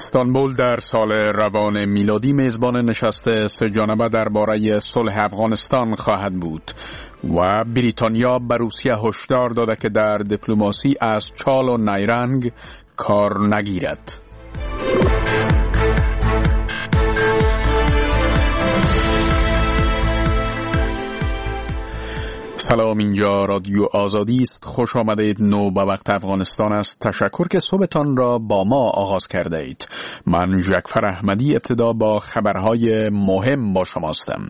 استانبول در سال روان میلادی میزبان نشست سه‌جانبه درباره صلح افغانستان خواهد بود و بریتانیا به روسیه هشدار داده که در دیپلماسی از چال و نیرنگ کار نگیرد. سلام، اینجا رادیو آزادی است. خوش آمدید. نو به وقت افغانستان است. تشکر که صبحتان را با ما آغاز کرده اید. من جعفر احمدی ابتدا با خبرهای مهم با شماستم.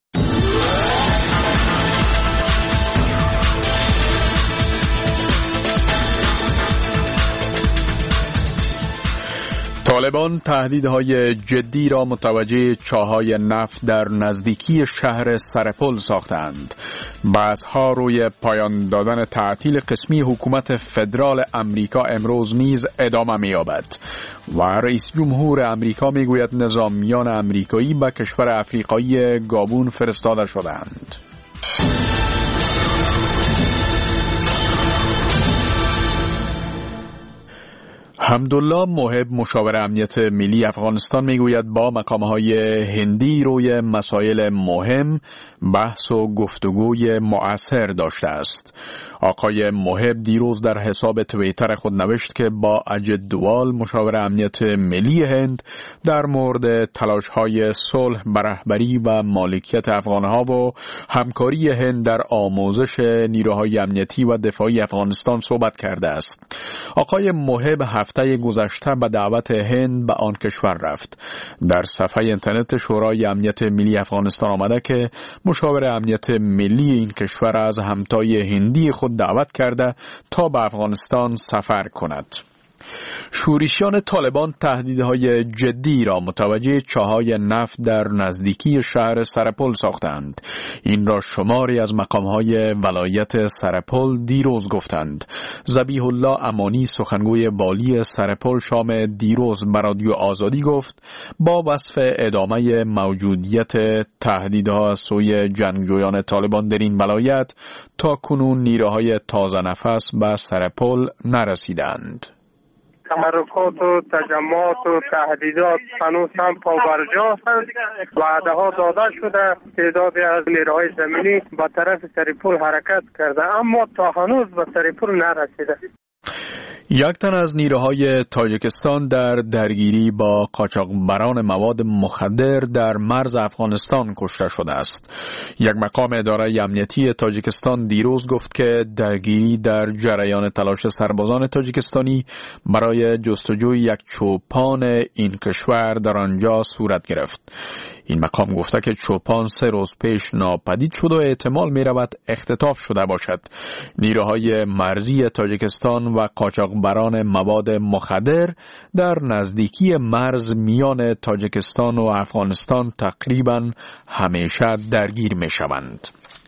طالبان تهدیدهای جدی را متوجه چاهای نفت در نزدیکی شهر سرپل ساختند. بحث‌ها روی پایان دادن تعطیل قسمی حکومت فدرال امریکا امروز نیز ادامه می‌یابد و رئیس جمهور امریکا میگوید نظامیان امریکایی به کشور افریقایی گابون فرستاده شدند. حمدالله محب مشاور امنیت ملی افغانستان میگوید با مقام‌های هندی روی مسائل مهم بحث و گفتگوی مؤثر داشته است. آقای محب دیروز در حساب توییتر خود نوشت که با اجد دوال مشاور امنیت ملی هند در مورد تلاش‌های صلح بر رهبری و مالکیت افغان‌ها و همکاری هند در آموزش نیروهای امنیتی و دفاعی افغانستان صحبت کرده است. آقای محب هفته گذشته به دعوت هند به آن کشور رفت. در صفحه اینترنت شورای امنیت ملی افغانستان آمده که مشاور امنیت ملی این کشور از همتای هندی خود دعوت کرده تا به افغانستان سفر کند. شورشیان طالبان تهدیدهای جدی را متوجه چاهای نفت در نزدیکی شهر سرپل ساختند. این را شماری از مقامهای ولایت سرپل دیروز گفتند. ذبیح الله امانی سخنگوی والی سرپل شام دیروز به رادیو آزادی گفت با وصف ادامه موجودیت تهدیدها از سوی جنگجویان طالبان در این ولایت تا کنون نیروهای تازه نفس به سرپل نرسیدند. تمرکات و تجمعات و تهدیدات هنوز هم پابرجا هستند. وعده ها داده شده تعدادی از نیروهای زمینی به طرف سرپل حرکت کرده اما تا هنوز به سرپل نرسیده. یک تن از نیروهای تاجیکستان در درگیری با قاچاقبران مواد مخدر در مرز افغانستان کشته شده است. یک مقام اداره امنیتی تاجیکستان دیروز گفت که درگیری در جریان تلاش سربازان تاجیکستانی برای جستجوی یک چوپان این کشور در آنجا صورت گرفت. این مقام گفته که چوپان 3 روز پیش ناپدید شد و احتمال می رود اختطاف شده باشد. نیروهای مرزی تاجیکستان و قاچاقبران مواد مخدر در نزدیکی مرز میان تاجیکستان و افغانستان تقریبا همیشه درگیر می شوند.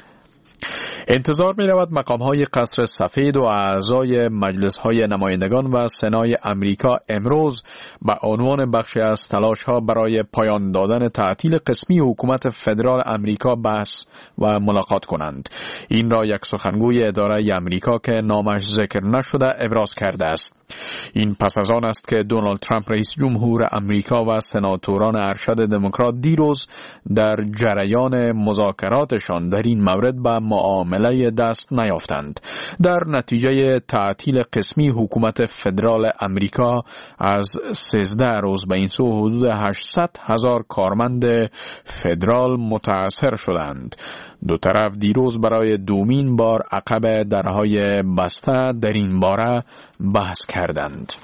انتظار می رود مقام‌های قصر سفید و اعضای مجلس‌های نمایندگان و سنای امریکا امروز به عنوان بخشی از تلاش‌ها برای پایان دادن تعطیل قسمی حکومت فدرال امریکا بحث و ملاقات کنند. این را یک سخنگوی اداره امریکا که نامش ذکر نشده ابراز کرده است. این پس از آن است که دونالد ترامپ رئیس جمهور امریکا و سناتوران ارشد دموکرات دیروز در جریان مذاکراتشان در این مورد به معامله دست نیافتند. در نتیجه تعطیل قسمی حکومت فدرال امریکا از 13 روز به این سو حدود 800,000 کارمند فدرال متاثر شدند. دو طرف دیروز برای دومین بار عقب درهای بسته در این باره بحث کردند.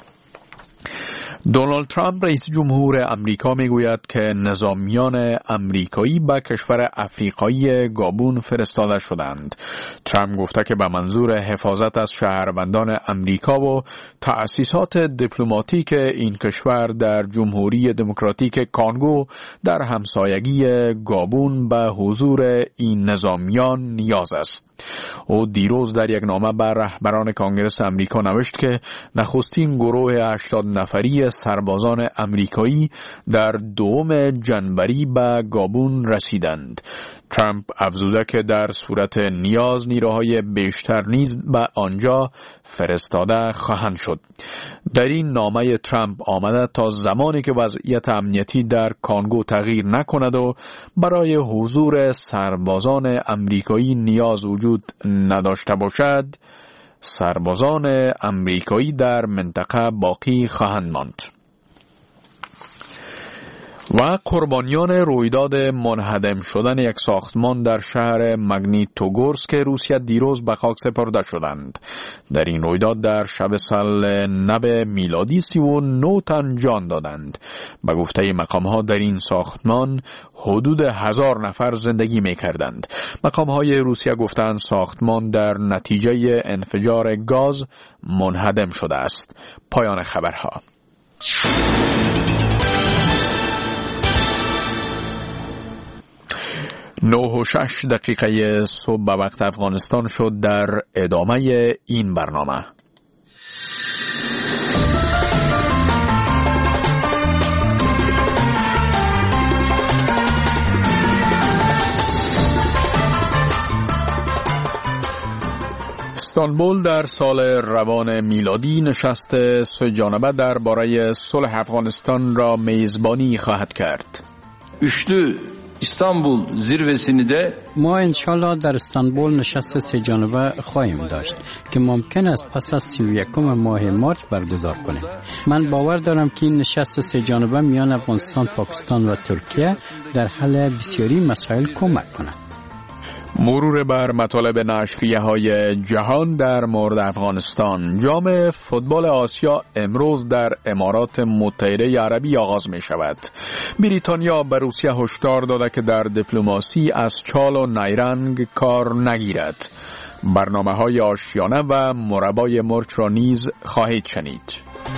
دونالد ترامپ رئیس جمهور امریکا میگوید که نظامیان امریکایی به کشور افریقایی گابون فرستاده شدند. ترامپ گفته که به منظور حفاظت از شهروندان امریکا و تأسیسات دیپلماتیک این کشور در جمهوری دموکراتیک کانگو در همسایگی گابون به حضور این نظامیان نیاز است. او دیروز در یک نامه به رهبران کانگرس امریکا نوشت که نخستین گروه 80 نفری سربازان امریکایی در 2 جنوری به گابون رسیدند. ترامپ افزوده که در صورت نیاز نیروهای بیشتر نیز به آنجا فرستاده خواهند شد. در این نامه ترامپ آمده تا زمانی که وضعیت امنیتی در کانگو تغییر نکند و برای حضور سربازان امریکایی نیاز وجود نداشته باشد، سربازان امریکایی در منطقه باقی خواهند ماند. و قربانیان رویداد منهدم شدن یک ساختمان در شهر مگنیتوگورسک روسیه دیروز به خاک سپرده شدند. در این رویداد در شب سال نو میلادی 39 تن جان دادند. به گفته مقام‌ها در این ساختمان حدود 1000 نفر زندگی می‌کردند. مقام‌های روسیه گفتند ساختمان در نتیجه انفجار گاز منهدم شده است. پایان خبرها. 9:06 صبح به وقت افغانستان شد. در ادامه این برنامه استانبول در سال روان میلادی نشست 3 جانبه درباره صلح افغانستان را میزبانی خواهد کرد. İstanbul zirvesini de ما انشالله در استانبول نشست 3 جانبه خواهیم داشت که ممکن است پس از 31 ماه مارچ برگزار کنیم. من باور دارم که این نشست 3 جانبه میان افغانستان، پاکستان و ترکیه در حل بسیاری مسائل کمک کند. مرور بر مطالب نشریه‌های جهان در مورد افغانستان. جام فوتبال آسیا امروز در امارات متحده عربی آغاز می شود. بریتانیا به روسیه هشدار داده که در دیپلماسی از چال و نیرنگ کار نگیرد. برنامه‌های آشیانه و مربای مرچ را نیز خواهید شنید.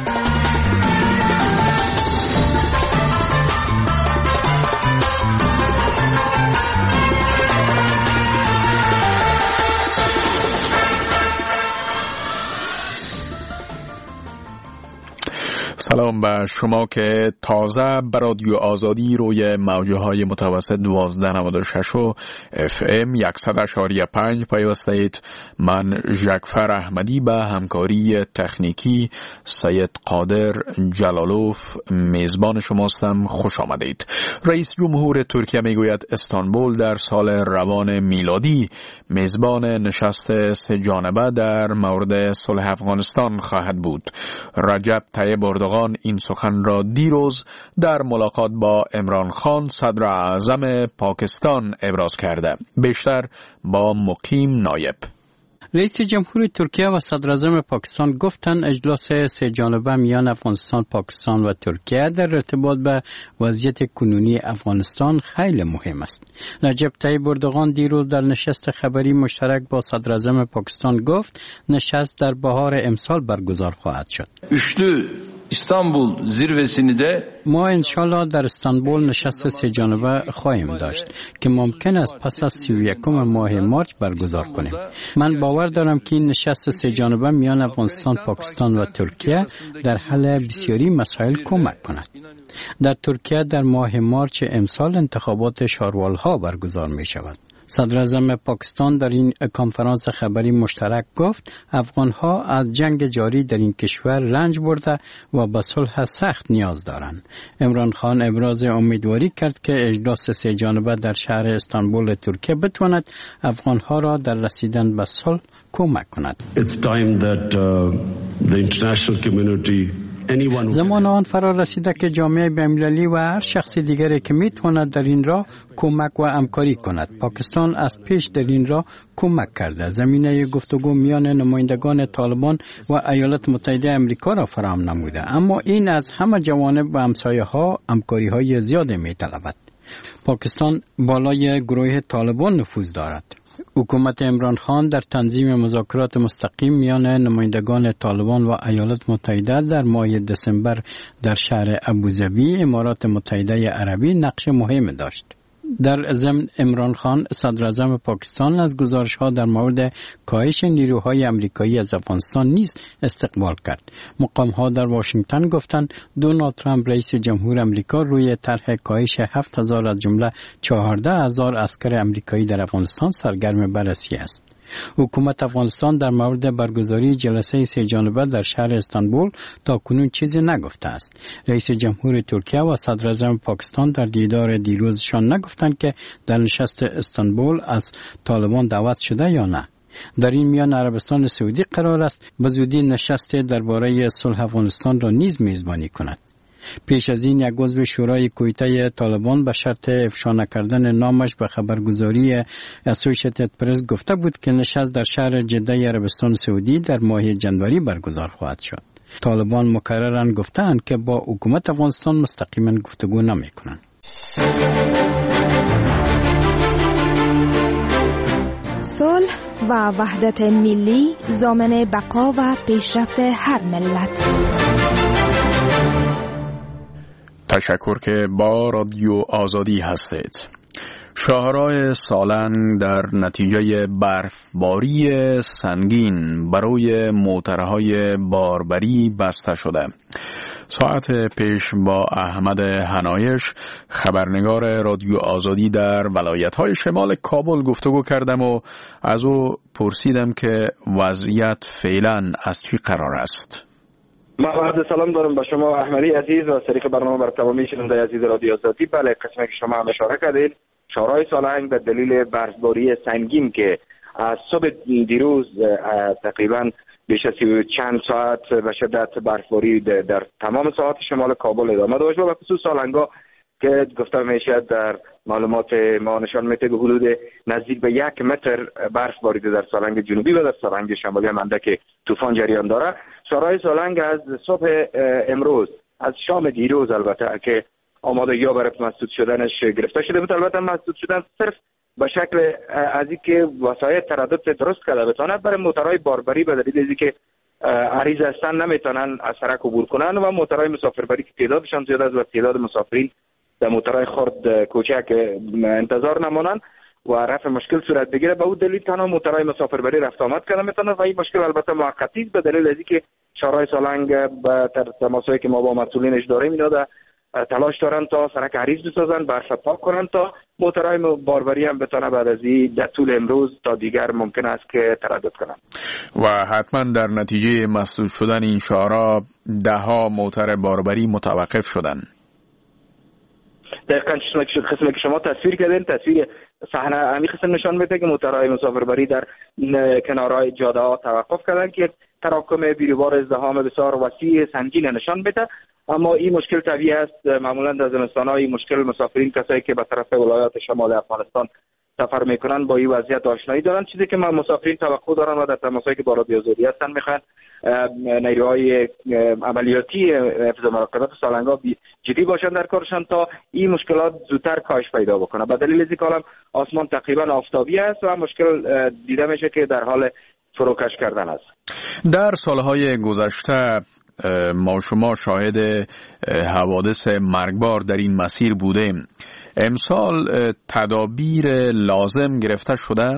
سلام به شما که تازه به رادیو آزادی روی موجه های متوسط 1296 و FM 100.5 پیوسته اید. من ژکفر احمدی به همکاری تکنیکی سید قادر جلالوف میزبان شماستم. خوش آمدید. رئیس جمهور ترکیه میگوید استانبول در سال روان میلادی میزبان نشست 3 جانبه در مورد صلح افغانستان خواهد بود. رجب طیب اردوغان این سخن را دیروز در ملاقات با عمران خان صدر اعظم پاکستان ابراز کرده. بیشتر با مقیم نایب. رئیس جمهور ترکیه و صدر اعظم پاکستان گفتند اجلاس 3 جانبه میان افغانستان، پاکستان و ترکیه در ارتباط به وضعیت کنونی افغانستان خیلی مهم است. رجب طیب اردوغان دیروز در نشست خبری مشترک با صدر اعظم پاکستان گفت نشست در بهار امسال برگزار خواهد شد. İstanbul zirvesini de ما انشالله در استانبول نشست 3 جانبه خواهیم داشت که ممکن است پس از 31 ماه مارچ برگزار کنیم. من باور دارم که این نشست 3 جانبه میان افغانستان، پاکستان و ترکیه در حل بسیاری مسائل کمک کند. در ترکیه در ماه مارچ امسال انتخابات شاروالها برگزار می شود. صدر اعظم پاکستان در این کنفرانس خبری مشترک گفت افغانها از جنگ جاری در این کشور رنج برده و به صلح سخت نیاز دارند. عمران خان ابراز امیدواری کرد که اجلاس 3 جانبه در شهر استانبول ترکیه بتواند افغانها را در رسیدن به صلح کمک کند. زمان آن فرا رسیده که جامعه بین‌المللی و هر شخص دیگری که میتواند در این راه کمک و همکاری کند. پاکستان از پیش در این راه کمک کرده. زمینه گفتگو میان نمایندگان طالبان و ایالات متحده آمریکا را فراهم نموده، اما این از همه جوانب و همسایه‌ها همکاری‌های زیاد می‌طلبد. پاکستان بالای گروه طالبان نفوذ دارد. حکومت عمران خان در تنظیم مذاکرات مستقیم میان نمایندگان طالبان و ایالات متحده در ماه دسامبر در شهر ابوظبی امارات متحده عربی نقش مهم داشت. در ضمن عمران خان صدر اعظم پاکستان از گزارش‌ها در مورد کاهش نیروهای آمریکایی از افغانستان نیز استقبال کرد. مقام‌ها در واشنگتن گفتند دونالد ترامپ رئیس جمهور آمریکا روی طرح کاهش 7000 از جمله 14000 عسکر آمریکایی در افغانستان سرگرم بررسی است. حکومت افغانستان در مورد برگزاری جلسه سه جانبه در شهر استانبول تا کنون چیزی نگفته است. رئیس جمهور ترکیه و صدر اعظم پاکستان در دیدار دیروزشان نگفتند که در نشست استانبول از طالبان دعوت شده یا نه. در این میان عربستان سعودی قرار است به زودی نشست درباره صلح افغانستان را نیز میزبانی کند. پیش از این یک عضو شورای کویته طالبان به شرط افشا نکردن نامش به خبرگزاری اسوسییتد پرس گفته بود که نشست در شهر جده عربستان سعودی در ماه جنوری برگزار خواهد شد. طالبان مکرراً گفتند که با حکومت افغانستان مستقیما گفتگو نمی‌کنند. صلح و وحدت ملی ضامن بقا و پیشرفت هر ملت. تشکر که با رادیو آزادی هستید. شاهراه سالنگ در نتیجه برفباری سنگین برای موترهای باربری بسته شده. ساعت پیش با احمد هنایش خبرنگار رادیو آزادی در ولایت‌های شمال کابل گفتگو کردم و از او پرسیدم که وضعیت فعلا از چی قرار است. من عرض سلام دارم به شما احمدی عزیز و طریق برنامه بر تمامی شنونده عزیز رادیو آزادی. بله، قسمی که شما هم اشاره کردید، شاهراه سالنگ به دلیل برفباری سنگین که از صبح دیروز تقریبا بیش از چند ساعت به شدت برفباری در تمام ساحات شمال کابل ادامه داشت و به خصوص سالنگا که گفته میشه در معلومات ما نشان میده که حدود نزدیک به 1 متر برف باریده در سالنگ جنوبی و در سالنگ شمالی مانده که طوفان جریان داره. شاهراه سالنگ از صبح امروز، از شام دیروز البته که آمادگی‌ها برای مسدود شدنش گرفته شده بود. البته مسدود شدن صرف به شکل از اینکه وسایل تردد درست کرده بتونه برای موترهای باربری به دلیل اینکه عریض هستن نمیتونن از سرک عبور کنن و موترهای مسافربری که تعدادشان زیاد است و تعداد مسافرین در موترهای خرد کوچک انتظار نمونن و رفع مشکل صورت بگیره، به اون دلیل تنها موترهای مسافربری رفت آمد کردن میتونه و این مشکل البته موقتی است به دلیل اینکه شاهراه سالنگ به تماسایی که ما با مسئولینش داریم اینا تلاش دارن تا سرک عریض بسازن، برف پاک کنن تا موترهای باربری هم بتونه بعد از این در طول امروز تا دیگر ممکن است که تردد کنن. و حتما در نتیجه مسدود شدن این شاهراه دهها موتر باربری متوقف شدن. دقیقاً قسمی که شما تصویر کردین، تصویر صحنه همین قسم نشان میده که موترهای مسافربری در کنارهای جاده ها توقف کردن که تراکم بیروبار ازدحام بسیار وسیع سنگین نشان میده. اما این مشکل طبیعی است، معمولا در زمستان‌ها این مشکل مسافرین کسایی که به طرف ولایات شمال افغانستان سفر میکنن با این وضعیت آشنایی دارن. چیزی که مسافرین توقع دارن و در تماسایی که با رادیو آزادی هستن میخوان نیروهای عملیاتی حفظ مراقبت سالنگا جدی باشن در کارشان تا این مشکلات زودتر کاهش پیدا بکنه. به دلیل اینکه حالا آسمان تقریبا آفتابی است و مشکل دیده میشه که در حال فروکش کردن است. در سالهای گذشته ما شما شاهد حوادث مرگبار در این مسیر بودیم. امسال تدابیر لازم گرفته شده؟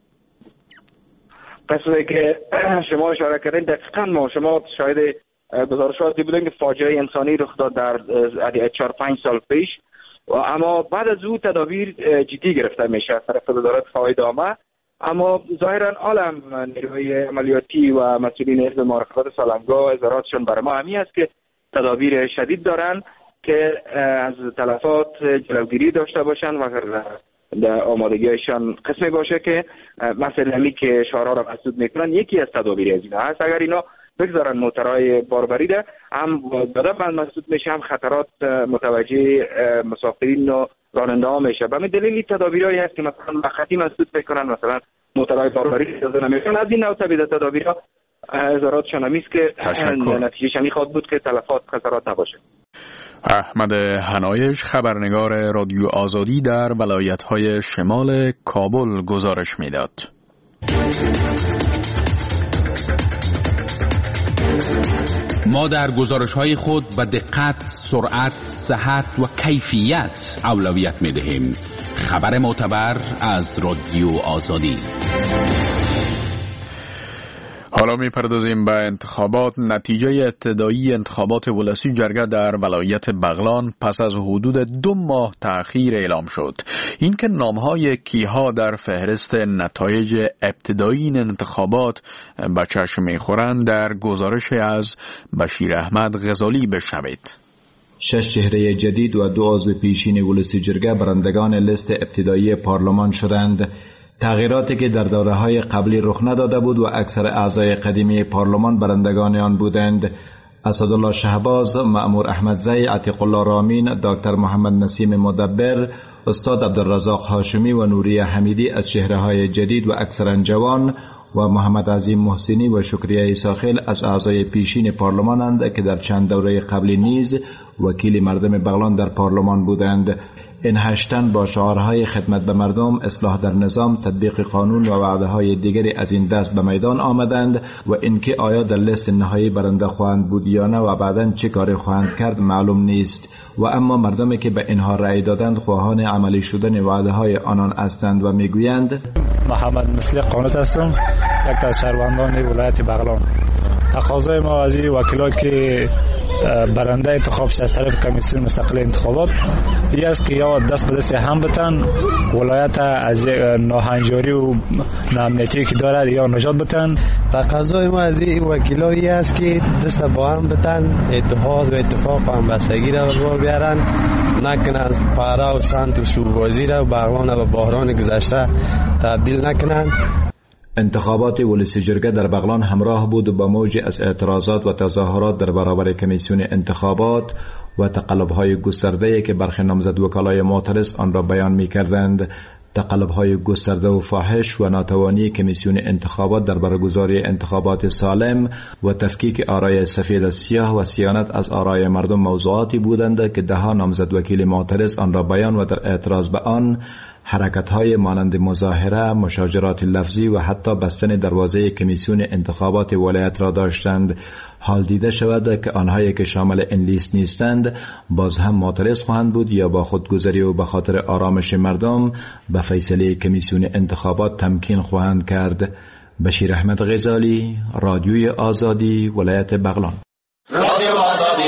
پس که شما اشاره کردین دقیقاً ما شما شاهد گزارشاتی بودیم که فاجعه انسانی رخ داد در 4-5 سال پیش و اما بعد از او تدابیر جدی گرفته میشه از طرف وزارت فواید عامه. اما ظاهرا عالم نیروهای عملیاتی و مسئولین حفظ مراقبت سالنگا اظهاراتشون برای ما همین است که تدابیر شدید دارن که از تلفات جلوگیری داشته باشن و در آمادگیشان قسمی باشه که مثلا که شاهراه را مسدود میکنن. یکی از تدابیر از اینا هست اگر اینا بگذارن موترهای باربری ده هم بعد مسدود میشه هم خطرات متوجه مسافرین و راننده ها میشه. به همین دلیل تدابیرهایی هست که مثلا وقتی مسدود میکنن، مثلا موترهای باربری اجازه نمیکنن. از این نوع تدابیرها اظهاراتشان همیست که نتیجهش همی خواهد بود که تلفات خسارات نباشه. احمد هنایش خبرنگار رادیو آزادی در ولایت‌های شمال کابل گزارش میداد. ما در گزارش‌های خود به دقت، سرعت، صحت و کیفیت اولویت می‌دهیم. خبر معتبر از رادیو آزادی. حالا می‌پردازیم به انتخابات. نتیجه ابتدایی انتخابات ولسی جرگه در ولایت بغلان پس از حدود 2 ماه تأخیر اعلام شد. اینکه نام‌های کیها در فهرست نتایج ابتدایی این انتخابات به چشم می‌خورند در گزارش از بشیر احمد غزالی بشنوید. 6 چهره جدید و 2 عضو پیشین ولسی جرگه برندگان لیست ابتدایی پارلمان شدند. تغییراتی که در دوره‌های قبلی رخ نداده بود و اکثر اعضای قدیمی پارلمان برندگان آن بودند. اسدالله شهباز، مأمور احمدزی، عتیق الله رامین، دکتر محمد نسیم مدبر، استاد عبدالرزاق هاشمی و نوری حمیدی از چهره‌های جدید و اکثرا جوان و محمد عظیم محسنی و شکریه ساخل از اعضای پیشین پارلمانند که در چند دوره قبلی نیز وکیل مردم بغلان در پارلمان بودند. این 8 تن با شعارهای خدمت به مردم، اصلاح در نظام، تطبیق قانون و وعده‌های دیگری از این دست به میدان آمدند و اینکه آیا در لیست نهایی برنده خواهند بود یا نه و بعداً چه کاری خواهند کرد معلوم نیست. و اما مردمی که به اینها رأی دادند خواهان عملی شدن وعده‌های آنان هستند و میگویند: محمد مثلی قانوت هستم، یک از شهروندان ولایت بغلان. تقاضای ما از وکیلایی که برنده انتخاب شد از طرف کمیسیون مستقل انتخابات این است که یا دست به دست هم بتن ولایت از ناهنجاری و ناامنیتی که دارد یا نجات بتن. تقاضای ما از وکیلایی است که دست با هم بتن، اتحاد و اتفاق و همبستگی را به بیارن، نکنن پارا و سنت و شوربازی را بغلان و بحران گذشته تبدیل نکنن. انتخابات ولسی جرگه در بغلان همراه بود با موجی از اعتراضات و تظاهرات در برابر کمیسیون انتخابات و تقلب‌های گسترده‌ای که برخی نامزد وکلای معترض آن را بیان می‌کردند. تقلب‌های گسترده و فاحش و ناتوانی کمیسیون انتخابات در برگزاری انتخابات سالم و تفکیک آرای سفید از سیاه و صیانت از آرای مردم موضوعاتی بودند که ده‌ها نامزد وکیل معترض آن را بیان و در اعتراض به آن حرکت‌های مانند مظاهره، مشاجرات لفظی و حتی بستن دروازه کمیسیون انتخابات ولایت را داشتند. حال دیده شود که آنهایی که شامل این لیست نیستند باز هم معترض خواهند بود یا با خودگذری و به خاطر آرامش مردم به فیصله کمیسیون انتخابات تمکین خواهند کرد. بشیر احمد غزالی، رادیوی آزادی، ولایت بغلان. رادیو آزادی.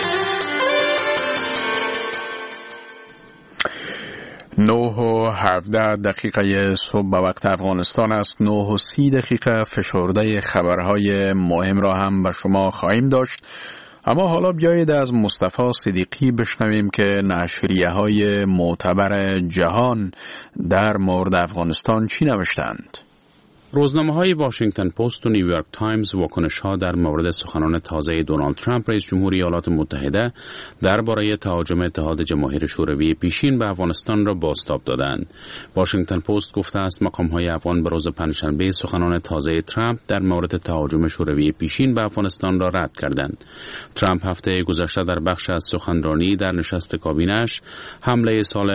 9:17 صبح به وقت افغانستان است. 9:30 فشرده خبرهای مهم را هم به شما خواهیم داشت. اما حالا بیایید از مصطفی صدیقی بشنویم که نشریه‌های معتبر جهان در مورد افغانستان چی نوشتند. روزنامه‌های واشنگتن پست و نیویورک تایمز واکنش‌ها در مورد سخنان تازه دونالد ترامپ رئیس جمهوری ایالات متحده درباره تهاجم اتحاد جماهیر شوروی پیشین به افغانستان را بازتاب دادند. واشنگتن پست گفته است مقام‌های افغان به روز پنجشنبه سخنان تازه ترامپ در مورد تهاجم شوروی پیشین به افغانستان را رد کردند. ترامپ هفته گذشته در بخش از سخنرانی در نشست کابینه‌اش حمله سال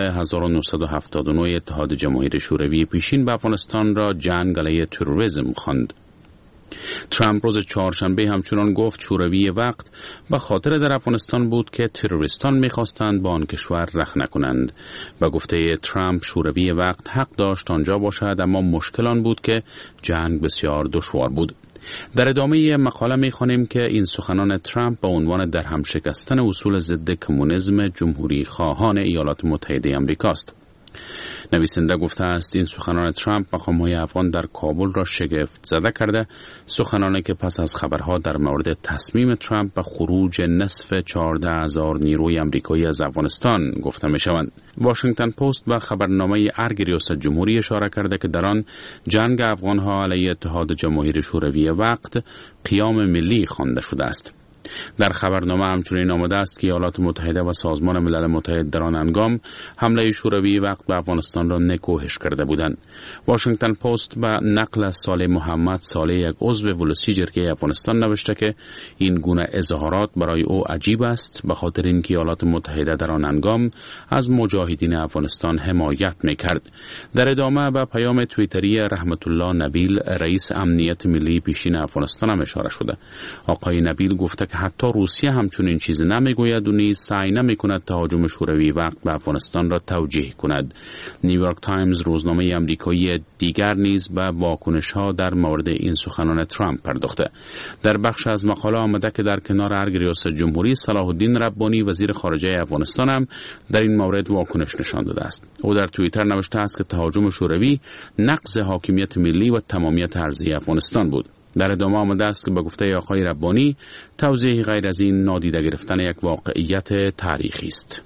1979 اتحاد جماهیر شوروی پیشین به افغانستان را جنگ علیه تروریسم خواند. ترامپ روز چهارشنبه همچنان گفت شوروی وقت به خاطر در افغانستان بود که تروریستان می‌خواستند با آن کشور رخ نکنند. به گفته ترامپ شوروی وقت حق داشت آنجا باشد، اما مشکل آن بود که جنگ بسیار دشوار بود. در ادامه مقاله می‌خوانیم که این سخنان ترامپ با عنوان درهم شکستن اصول ضد کمونیسم جمهوری خواهان ایالات متحده آمریکاست. نویسنده گفته است این سخنان ترامپ مقام‌های افغان در کابل را شگفت زده کرده، سخنانی که پس از خبرها در مورد تصمیم ترامپ به خروج نصف 14,000 نیروی آمریکایی از افغانستان گفته می‌شوند. واشنگتن پست به خبرنامه ارگ ریاست جمهوری اشاره کرده که در آن جنگ افغان‌ها علیه اتحاد جماهیر شوروی وقت قیام ملی خوانده شده است. در خبرنامه همچنین آمده است که ایالات متحده و سازمان ملل متحد در آن هنگام حمله شوروی وقت به افغانستان را نکوهش کرده بودند. واشنگتن پست به نقل از صالح محمد، صالح یک عضو ولسی جرگه افغانستان، نوشته که این گونه اظهارات برای او عجیب است، به خاطر اینکه ایالات متحده در آن هنگام از مجاهدین افغانستان حمایت می‌کرد. در ادامه به پیام توییتری رحمت الله نبیل، رئیس امنیت ملی پیشین افغانستان هم اشاره شده. آقای نبیل گفته که حتی روسیه همچنین چیزی نمیگوید و نیز سعی نمیکند تهاجم شوروی وقت به افغانستان را توجیه کند. نیویورک تایمز روزنامه آمریکایی دیگر نیز به واکنش‌ها در مورد این سخنان ترامپ پرداخته. در بخش از مقاله آمده که در کنار ارگ ریاست جمهوری، صلاح الدین ربانی وزیر خارجه افغانستان هم در این مورد واکنش نشان داده است. او در توییتر نوشته است که تهاجم شوروی نقض حاکمیت ملی و تمامیت ارضی افغانستان بود. در ادامه آمده است که به گفته آقای ربانی توضیح غیر از این نادیده گرفتن یک واقعیت تاریخی است.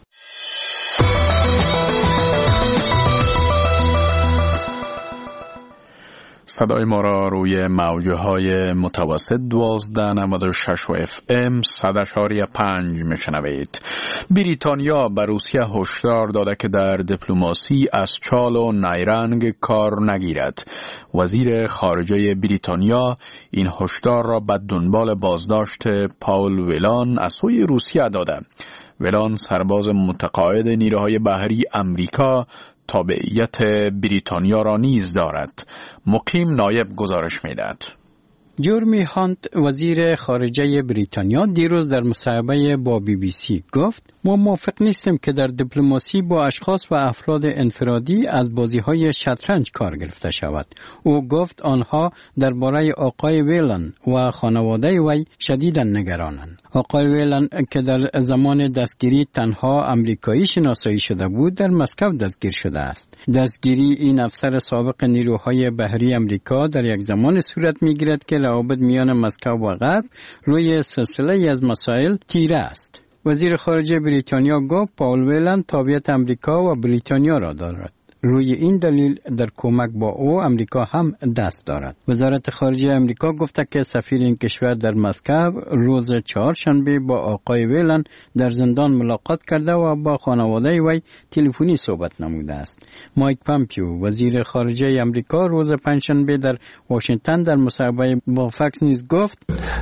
صدای ما را روی موجهای متوسط 1296 و FM 100.5 میشنوید. بریتانیا به روسیه هشدار داده که در دیپلماسی از چال و نیرنگ کار نگیرد. وزیر خارجه بریتانیا این هشدار را به دنبال بازداشت پاول ویلان از سوی روسیه داده. ویلان سرباز متقاعد نیروهای بحری امریکا تابعیت بریتانیا را نیز دارد. مقیم نایب گزارش می‌دهد. جرمی هانت وزیر خارجه بریتانیا دیروز در مصاحبه با BBC گفت ما موافق نیستیم که در دیپلماسی با اشخاص و افراد انفرادی از بازی‌های شطرنج کار گرفته شود. او گفت آنها درباره آقای ویلان و خانواده وی شدیداً نگرانند. آقای ویلان که در زمان دستگیری تنها آمریکایی شناسایی شده بود در مسکو دستگیر شده است. دستگیری این افسر سابق نیروهای بحری آمریکا در یک زمان صورت می‌گیرد که روابط میان مسکو و غرب روی سلسله از مسائل تیره است. وزیر خارجه بریتانیا گفت پاول ویلان تابعیت آمریکا و بریتانیا را دارد. روی این دلیل در کمک با او امریکا هم دست دارد. وزارت خارجه امریکا گفته که سفیر این کشور در مسکو روز چهارشنبه با آقای ویلان در زندان ملاقات کرده و با خانواده وی تلفنی صحبت نموده است. مایک پامپیو وزیر خارجه امریکا روز پنجشنبه در واشنگتن در مصاحبه با فاکس نیوز گفت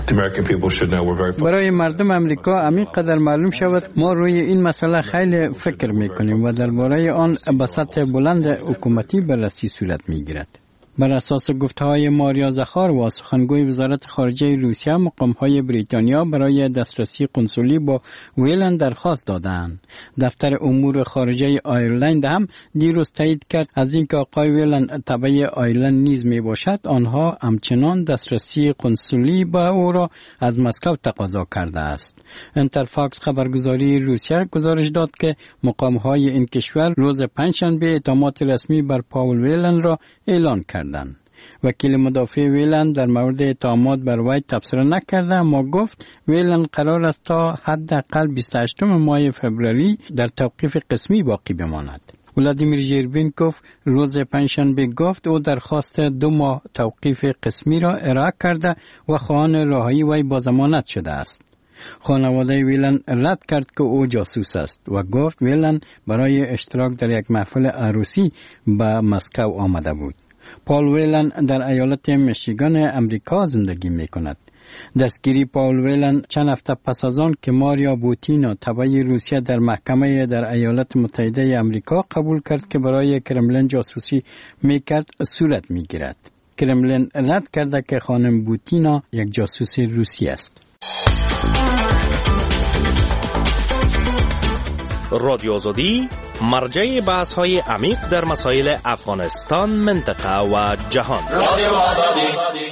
برای مردم امریکا همینقدر معلوم شود ما روی این مسئله خیلی فکر میکنیم و درباره آن به سطح بلند حکومتی بررسی صورت میگیرد. بر اساس گفته‌های ماریا زخار و سخنگوی وزارت خارجه روسیه، مقام‌های بریتانیا برای دسترسی قنسولی با ویلان درخواست دادند. دفتر امور خارجه آیرلند هم دیروز تایید کرد از اینکه آقای ویلان تبع آیرلند نیز میباشد، آنها همچنان دسترسی قنسولی با او را از مسکو تقاضا کرده است. انترفاکس خبرگزاری روسیه گزارش داد که مقام‌های این کشور روز پنجشنبه اتهامات رسمی بر پاول ویلان را اعلان کرد. وکیل مدافع ویلان در مورد اتهامات بر وی تبصره نکرده، اما گفت ویلان قرار است تا حداقل 28 ماه فوریه در توقیف قسمی باقی بماند. ولادیمیر ژربینکوف روز پنجشنبه گفت او درخواست 2 ماه توقیف قسمی را ارائه کرده و خواهان رهایی وی با ضمانت شده است. خانواده ویلان رد کرد که او جاسوس است و گفت ویلان برای اشتراک در یک محفل عروسی به مسکو آمده بود. پاول ویلان در ایالت میشیگان امریکا زندگی می کند. دستگیری پاول ویلان چند هفته پس از آن که ماریا بوتینا تبع روسیه در محکمه در ایالات متحده امریکا قبول کرد که برای کرملین جاسوسی می کرد صورت می گیرد. کرملین رد کرده که خانم بوتینا یک جاسوس روسی است. رادیو آزادی مرجع بحث‌های عمیق در مسائل افغانستان، منطقه و جهان. رادیو آزادی.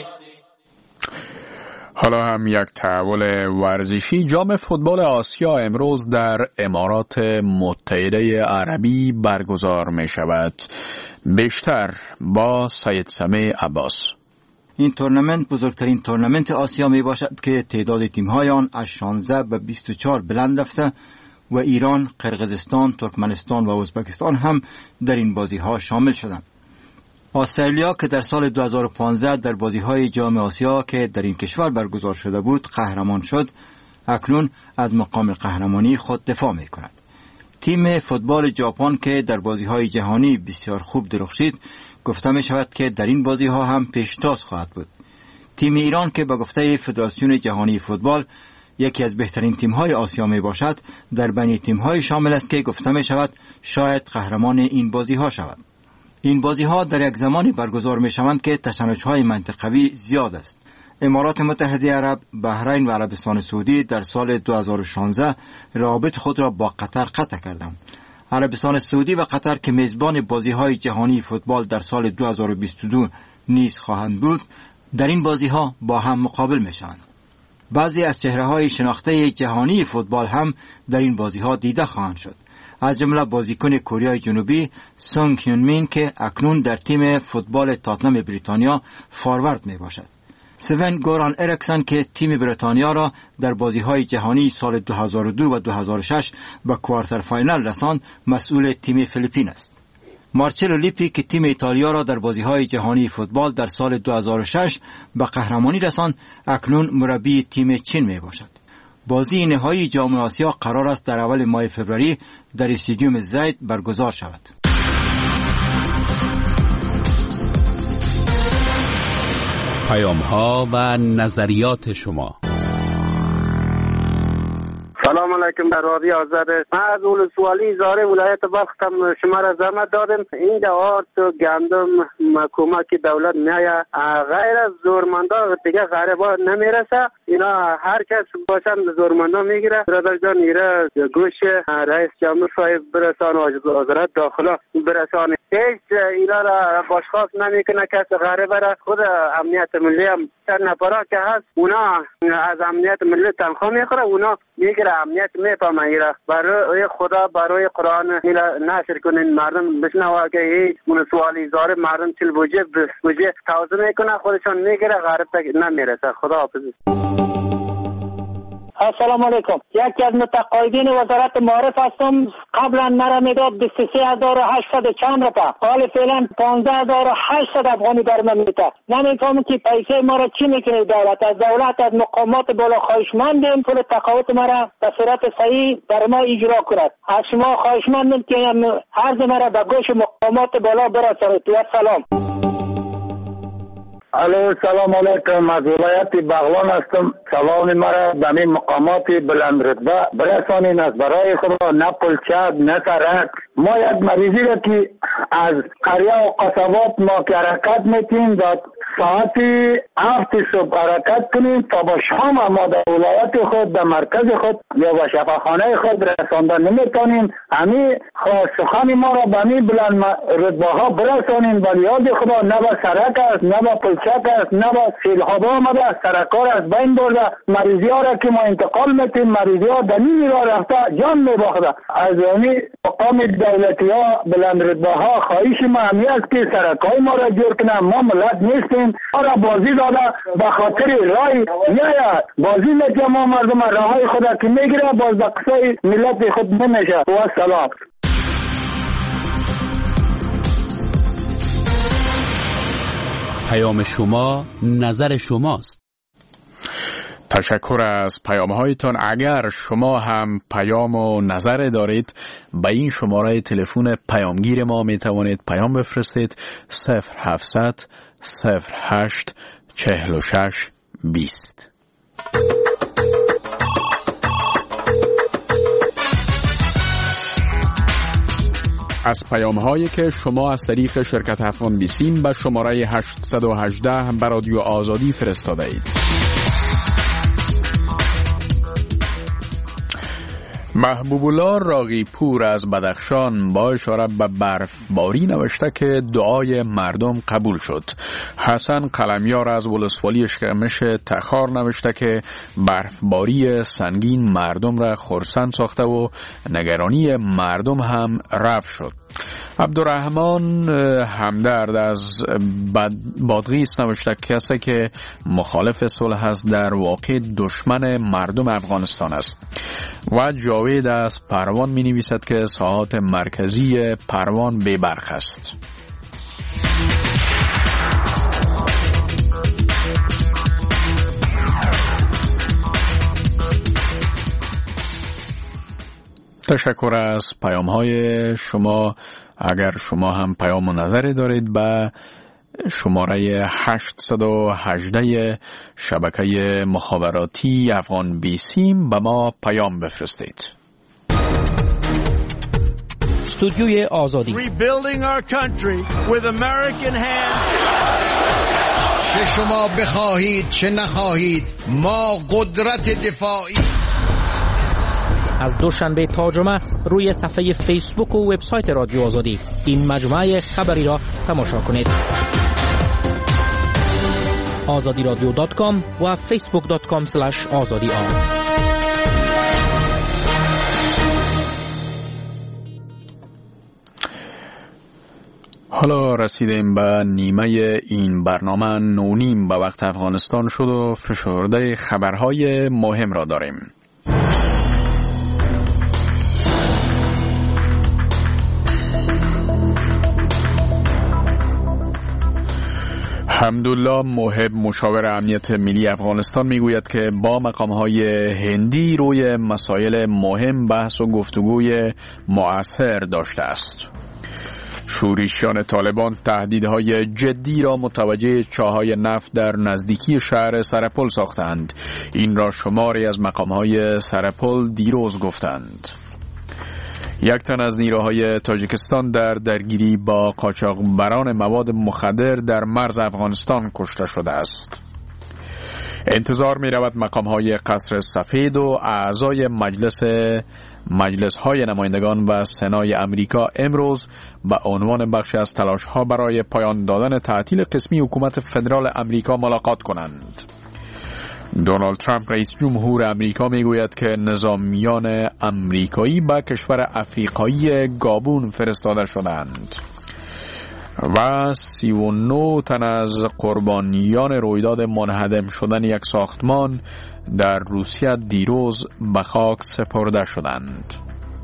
حالا هم یک تحول ورزشی. جام فوتبال آسیا امروز در امارات متحده عربی برگزار می شود. بیشتر با سید سمیع عباس. این تورنمنت بزرگترین تورنمنت آسیا می باشد که تعداد تیم‌های آن از 16 به 24 بلند رفته و ایران، قرقیزستان، ترکمنستان و ازبکستان هم در این بازی‌ها شامل شدند. استرالیا که در سال 2015 در بازی‌های جام آسیا که در این کشور برگزار شده بود قهرمان شد، اکنون از مقام قهرمانی خود دفاع می‌کند. تیم فوتبال ژاپن که در بازی‌های جهانی بسیار خوب درخشید، گفته می‌شود که در این بازی‌ها هم پیشتاز خواهد بود. تیم ایران که به گفته فدراسیون جهانی فوتبال یکی از بهترین تیم‌های آسیا می باشد، در بین تیم‌های شامل است که گفته می شود شاید قهرمان این بازی‌ها شود. این بازی‌ها در یک زمانی برگزار می شوند که تشنج‌های منطقوی زیاد است. امارات متحده عرب، بحرین و عربستان سعودی در سال 2016 روابط خود را با قطر قطع کردند. عربستان سعودی و قطر که میزبان بازی‌های جهانی فوتبال در سال 2022 نیز خواهند بود، در این بازی‌ها با هم مقابل میشوند. بعضی از چهره‌های شناخته جهانی فوتبال هم در این بازی‌ها دیده خواهند شد. از جمله بازیکن کره جنوبی سونگ هیون مین که اکنون در تیم فوتبال تاتنهام بریتانیا فاروارد می باشد. سون گوران اریکسن که تیم بریتانیا را در بازی‌های جهانی سال 2002 و 2006 به کوارتر فاینال رساند، مسئول تیم فیلیپین است. مارچلو لیپی که تیم ایتالیا را در بازی‌های جهانی فوتبال در سال 2006 به قهرمانی رساند، اکنون مربی تیم چین می باشد. بازی نهایی جام آسیا قرار است در اول ماه فوریه در استادیوم زید برگزار شود. پیام‌ها و نظریات شما. سلام علیکم. در رادیو آزاد. من از ولسوالی زاره ولایت بلخ شما را زحمت دادم. این دعوات گندم کمک دولت میایه، غیر از زورمندا دیگه غریبا نمیرسه. اینا هر کس باشن زورمندا میگیره. برادر جان ایره گوش رئیس جمهور صاحب برسان و وزارت داخله برسان. هیچ اینا را باشخاص نمیکنه کس غریبه را. خود امنیت ملی هم چند نفرا که هست اونا از امنیت ملی تنخواه میخوره، اونا میگیره امنیت میفهمه. ایره برای خدا برای قرآن نشر کنین، مردم بشنوه که هیچ سوالی زاره مردم چل بوجه توضیح میکنه، خودشان میگیره، غریب تک نمیرسه. خدا حافظ. السلام علیکم. یکی از متقاعدین وزارت معارف هستم. قبلا مرا میداد 23800 چند روپیه، حال فعلا 15800 افغانی بر من میده. نمیفهمم که پیسه ما را چی میکنه دولت. از دولت از مقامات بالا خواهشمندیم پول تقاعد ما را به صورت صحیح بر ما اجرا کند. از شما خواهشمندم که عرض ما را به گوش مقامات بالا برسانید. و سلام. الو، سلام علیکم. از ولایت بغلان هستم. سلام مرا به این مقامات بلند رتبه برسانین. از برای خدا نه پلچک نه سرک. ما یک مریضی را که از قریه و قصبات ما که حرکت میتیم داد ساعت 7 صبح حرکت کنیم تا با شام ما در ولایت خود در مرکز خود یا به شفاخانه خود رسانده نمیتونیم. همین سخن ما را به این بلند رتبه ها برسانیم. ولی یاد خدا نه به سرک است نه به پلچک است نه به سیلاب آمده سرکار از بین برده. مریضی ها را که ما انتقال میتیم مریضی ها در این را رفته جان میباخته. از این مقام دولتی ها بلند رتبه ها خواهش ما همی است که سرک های ما را جور کنن. ما ملت نیستیم. ما را بازی داده به خاطر رای یا بازی میکنه. ما مردم راه های خود که میگیره باز به قصه ملت خود نمیشه. و سلام. پیام شما نظر شماست. تشکر از پیام‌هایتان. اگر شما هم پیام و نظر دارید به این شماره تلفن پیامگیر ما می توانید پیام بفرستید 0700 08 46 20. از پیام هایی که شما از طریق شرکت افغان بیسیم به شماره 818 به رادیو آزادی فرستاده اید. محبوب الله راقی پور از بدخشان با اشاره به برفباری نوشته که دعای مردم قبول شد. حسن قلمیار از ولسوالی اشکمش تخار نوشته که برفباری سنگین مردم را خرسند ساخته و نگرانی مردم هم رفع شد. عبدالرحمن همدرد از بادغیس نوشته کسی که مخالف صلح است در واقع دشمن مردم افغانستان است. و جاوید از پروان می نویسد که ساحات مرکزی پروان بی برق است. تشکر از پیام های شما. اگر شما هم پیام و نظری دارید به شماره 818 شبکه مخابراتی افغان بیسیم به ما پیام بفرستید. استودیوی آزادی. Rebuilding our country with American hands. چه شما بخواهید چه نخواهید ما قدرت دفاعی. از دوشنبه تا جمعه روی صفحه فیسبوک و وبسایت رادیو آزادی این مجموعه خبری را تماشا کنید. azadiradio.com و facebook.com/azadi. حالا رسیدیم به نیمه این برنامه 9:30 به وقت افغانستان شد و فشرده خبرهای مهم را داریم. حمدالله محب مشاور امنیت ملی افغانستان میگوید که با مقامهای هندی روی مسائل مهم بحث و گفتگوی مؤثر داشته است. شورشیان طالبان تهدیدهای جدی را متوجه چاهای نفت در نزدیکی شهر سرپل ساختند. این را شماری از مقامهای سرپل دیروز گفتند. یک تن از نیروهای تاجیکستان در درگیری با قاچاقبران مواد مخدر در مرز افغانستان کشته شده است. انتظار می رود مقامهای قصر سفید و اعضای مجلس های نمایندگان و سنای امریکا امروز به عنوان بخشی از تلاش ها برای پایان دادن تعطیل قسمی حکومت فدرال امریکا ملاقات کنند. دونالد ترامپ رئیس جمهور امریکا میگوید که نظامیان امریکایی به کشور افریقایی گابون فرستاده شدند و 39 تن از قربانیان رویداد منهدم شدن یک ساختمان در روسیه دیروز به خاک سپرده شدند.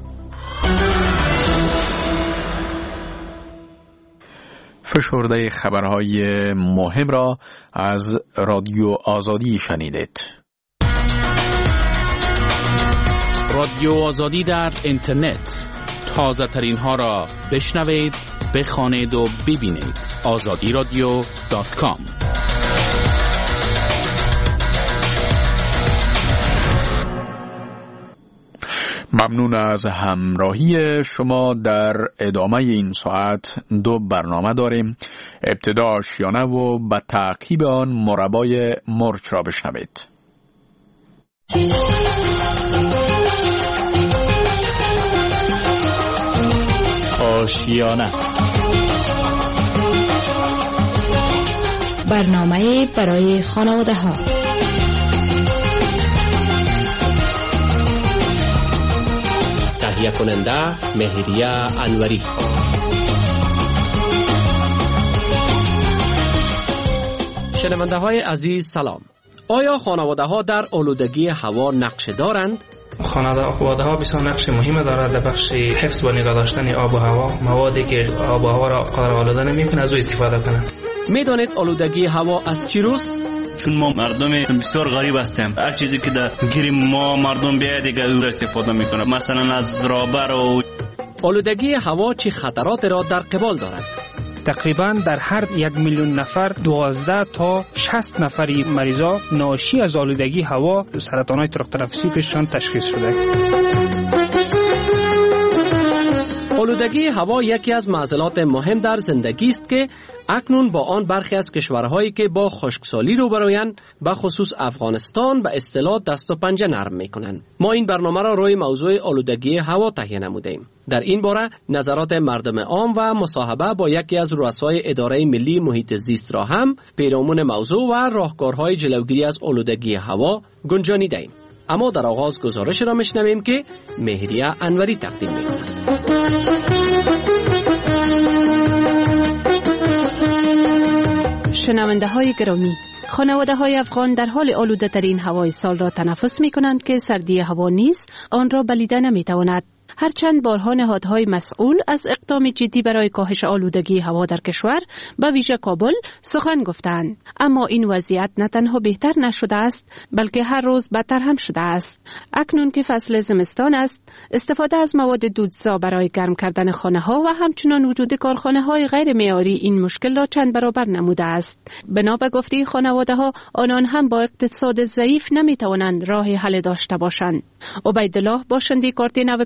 فشرده خبرهای مهم را از رادیو آزادی شنیدید. رادیو آزادی در اینترنت، تازه ترین ها را بشنوید، بخوانید و ببینید. azadiradio.com. ممنون از همراهی شما. در ادامه این ساعت 2 برنامه داریم. ابتدا آشیانه و به تعقیب آن مربای مرچ را بشنوید. آشیانه، برنامه برای خانواده ها. تهیه کننده مهریه انوری. شنونده های عزیز سلام. آیا خانواده ها در آلودگی هوا نقش دارند؟ خانواده ها بسیار نقش مهم دارد در بخش حفظ و نگاه داشتن آب و هوا. موادی که آب و هوا را قادر آلوده نمی‌کنه از او استفاده کنند. میدانید آلودگی هوا از چی روست؟ چون ما مردم بسیار غریب هستیم. هر چیزی که در گیر ما مردم بیاید دیگه او را استفاده میکنه. مثلا از رابر و آلودگی هوا چه خطرات را در قبال دارد؟ تقریبا در هر 1 میلیون نفر 12 تا 60 نفری مریضا ناشی از آلودگی هوا سرطان‌های طرق تنفسی پیششان تشخیص شده. آلودگی هوا یکی از معضلات مهم در زندگی است که اکنون با آن برخی از کشورهایی که با خشکسالی روبرویند به خصوص افغانستان به اصطلاح دست و پنجه نرم میکنند. ما این برنامه را روی موضوع آلودگی هوا تهیه نمودیم. در این باره نظرات مردم عام و مصاحبه با یکی از رؤسای اداره ملی محیط زیست را هم پیرامون موضوع و راهکارهای جلوگیری از آلودگی هوا گنجانیدیم. اما در آغاز گزارش را میشنویم که مهریه انوری تقدیم میکند. شنونده های گرامی، خانواده های افغان در حال آلوده ترین هوای سال را تنفس می کنند که سردی هوا نیز آن را بلیده نمی تواند. هرچند بارها نهادهای مسئول از اقدام جدی برای کاهش آلودگی هوا در کشور به ویژه کابل سخن گفتند، اما این وضعیت نه تنها بهتر نشده است بلکه هر روز بدتر هم شده است. اکنون که فصل زمستان است، استفاده از مواد دودزا برای گرم کردن خانه ها و همچنان وجود کارخانه های غیر معیاری این مشکل را چند برابر نموده است. بنا به گفته خانواده ها، آنان هم با اقتصاد ضعیف نمی توانند راه حل داشته باشند. عبیدالله باشنده کارت نو کابل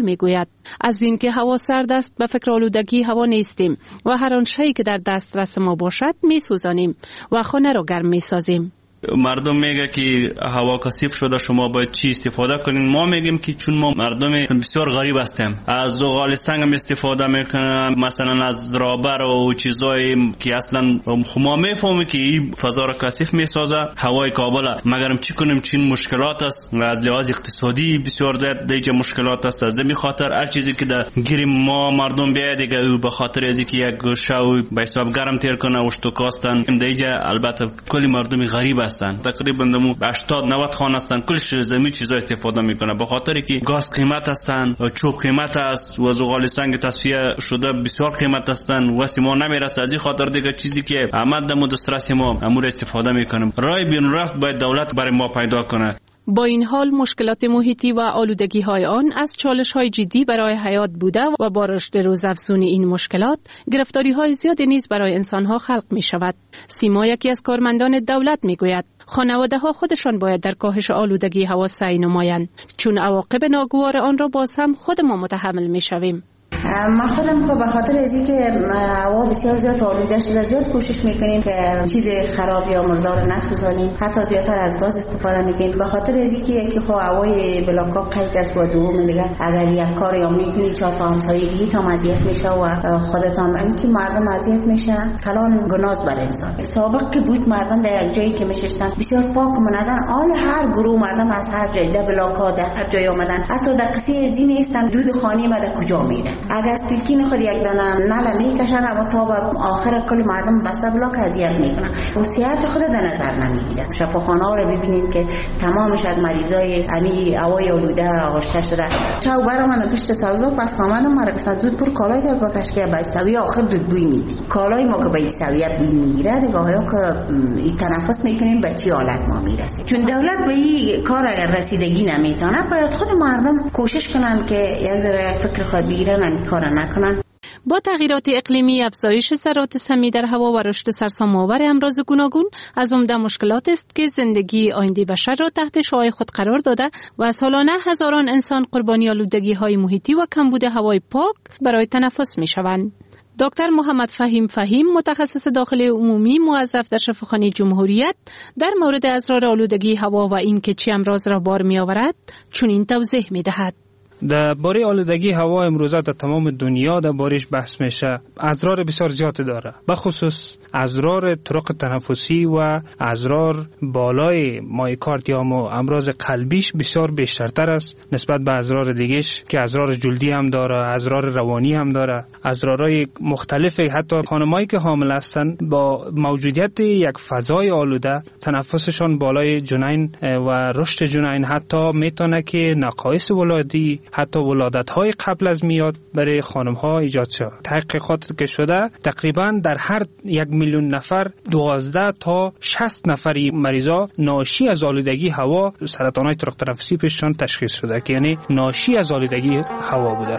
میگوید از اینکه هوا سرد است به فکر آلودگی هوا نیستیم و هر آن شیء که در دسترس ما باشد میسوزانیم و خانه را گرم میسازیم. مردم میگه که هوا کثیف شده شما باید چی استفاده کنین. ما میگیم که چون ما مردم بسیار غریب هستیم از زغال سنگ هم استفاده میکنیم، مثلا از رابر و چیزایی که اصلا ما میفهمیم که این فضا را کثیف میسازه. هوای کابل مگرم چی کنیم چین مشکلات است و از لحاظ اقتصادی بسیار دیگه مشکلات است. از این خاطر هر چیزی که در گیریم ما مردم بیاید دیگه به خاطر از اینکه یک شو به حساب گرم تیر کنه و شتوکاستن دیگه. البته کلی مردم غریب تقریبا دمو 80-90 خانه هستن کلش زمین چیزا استفاده میکنه به خاطر که گاز قیمت هستن، چوب قیمت است و زغال سنگ تصفیه شده بسیار قیمت هستن و ما نمیرسه. از این خاطر دیگه چیزی که آمد دمو دسترس ما امور استفاده میکنیم. راه بیرون رفت باید دولت برای ما پیدا کنه. با این حال مشکلات محیطی و آلودگی های آن از چالش های جدی برای حیات بوده و با رشد روزافزون این مشکلات گرفتاری های زیادی نیز برای انسان ها خلق می شود. سیما یکی از کارمندان دولت می گوید خانواده ها خودشان باید در کاهش آلودگی هوا سعی نمایند چون عواقب ناگوار آن را باز هم خود ما متحمل می شویم. ما خودم خب به خاطر از اینکه هوا بسیار زیاد آلوده شده زیاد کوشش میکنیم که چیز خراب یا مردار نسوزانیم، حتی زیادتر از گاز استفاده میکنیم به خاطر از اینکه خب هوای بلاکاب قید است و دوم دیگه اگر یک کار یا میکنی 4 تا همسایه دیگه تا اذیت میشه و خودت هم اینکه مردم اذیت میشن کلان گناز بر انسان. سابق که بود مردم در یک جایی که میشستن بسیار پاک و منظم، حال هر گروه مردم از هر جای در بلاکا در هر جای اومدن حتی در قصه ازی نیستن دود خانه ما در کجا میره اگر سیلکین خود یک دانه نل میکشن اما تا به آخر کل مردم بسته بلاک اذیت میکنن و صحت خود در نظر نمیگیرن. شفاخانه ها رو ببینید که تمامش از مریضای امی هوای آلوده آغشته شده. چاو برام من پشت سوزا پس آمدم مرا گفتن زود پر کالای در بکش که به سوی آخر دود بوی میدی. کالای ما که به سویه بوی میگیره دیگه ها که این تنفس میکنیم به چی حالت ما میرسه. چون دولت به این کار اگر رسیدگی نمیتونه باید خود مردم کوشش کنن که یک ذره فکر خود بگیرن این کار نکنن. با تغییرات اقلیمی، افزایش ذرات سمی در هوا و رشد سرسام‌آور امراض گوناگون از عمده مشکلات است که زندگی آینده بشر را تحت شعاع خود قرار داده و از سالانه هزاران انسان قربانی آلودگی‌های محیطی و کمبود هوای پاک برای تنفس می‌شوند. دکتر محمد فهیم متخصص داخلی عمومی موظف در شفاخانه جمهوریت در مورد اسرار آلودگی هوا و اینکه چه امراض را بار می‌آورد چنین توضیح می‌دهد. در باره آلودگی هوا امروزه در تمام دنیا در بارش بحث میشه. اضرار بسیار زیادی داره، به خصوص اضرار طرق تنفسی و اضرار بالای مایوکارد یا امراض قلبیش بسیار بیشترتر است نسبت به اضرار دیگهش که اضرار جلدی هم داره، اضرار روانی هم داره، اضرارهای مختلف. حتی خانمایی که حامل هستند با موجودیت یک فضای آلوده تنفسشان بالای جنین و رشد جنین حتی میتونه که نقایص ولادی حتی ولادت‌های قبل از میاد برای خانم‌ها ایجاد شد. تحقیقات که شده تقریباً در هر 1 میلیون نفر 12 تا 60 نفری مریضا ناشی از آلودگی هوا سرطان‌های طرق تنفسی پیششان تشخیص شده که یعنی ناشی از آلودگی هوا بوده.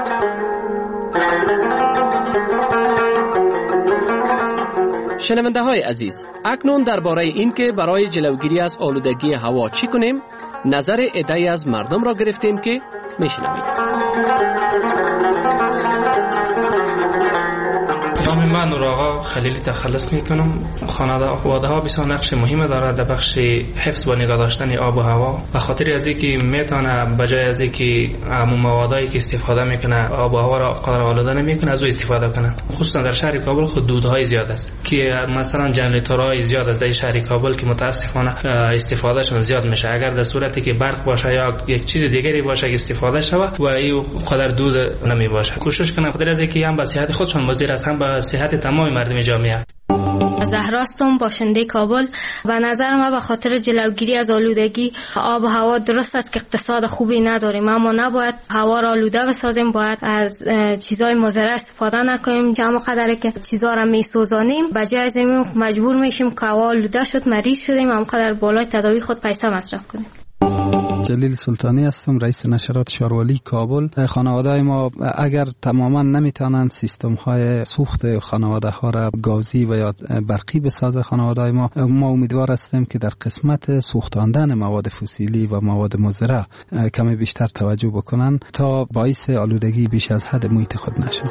شنونده های عزیز، اکنون درباره این که برای جلوگیری از آلودگی هوا چی کنیم نظر عده‌ای از مردم را گرفتیم که میشنوید. نام من نور آقا خلیلی تخلص میکنم. خانواده ها بسیار نقش مهم دارد در بخش حفظ و نگاه داشتن آب و هوا، به خاطر از اینکه میتونه بجای از اینکه موادایی که استفاده میکنه آب و هوا را قدر آلوده نمیکنه از او استفاده کنه. خصوصا در شهر کابل خود دودهای زیاد است که مثلا جنراتورهای زیاد است در شهر کابل که متاسفانه استفادهشون زیاد میشه. اگر در صورتی که برق باشه یا یک چیز دیگری باشه که استفاده شود و این قدر دود نمی باشه. کوشش کنه خاطر از اینکه هم به صحت خودشون مضر است هم به صحت تمام مردم جامعه. زهرا هستم، باشنده کابل. به نظر من به خاطر جلوگیری از آلودگی آب و هوا درست است که اقتصاد خوبی نداریم، اما نباید هوا را آلوده بسازیم. باید از چیزهای مضر استفاده نکنیم که اما قدری که چیزا را میسوزانیم بجای از این مجبور میشیم که هوا آلوده شد مریض شدیم، اما قدر بالای تداوی خود پیسه مصرف کنیم. جلیل سلطانی هستم، رئیس نشرات شاروالی کابل. خانواده ما اگر تماما نمیتونن سیستم های سوخت خانواده ها را گازی و یا برقی بسازه خانواده ما امیدوار هستیم که در قسمت سوختاندن مواد فسیلی و مواد مضر کمی بیشتر توجه بکنن تا باعث آلودگی بیش از حد محیط خود نشه.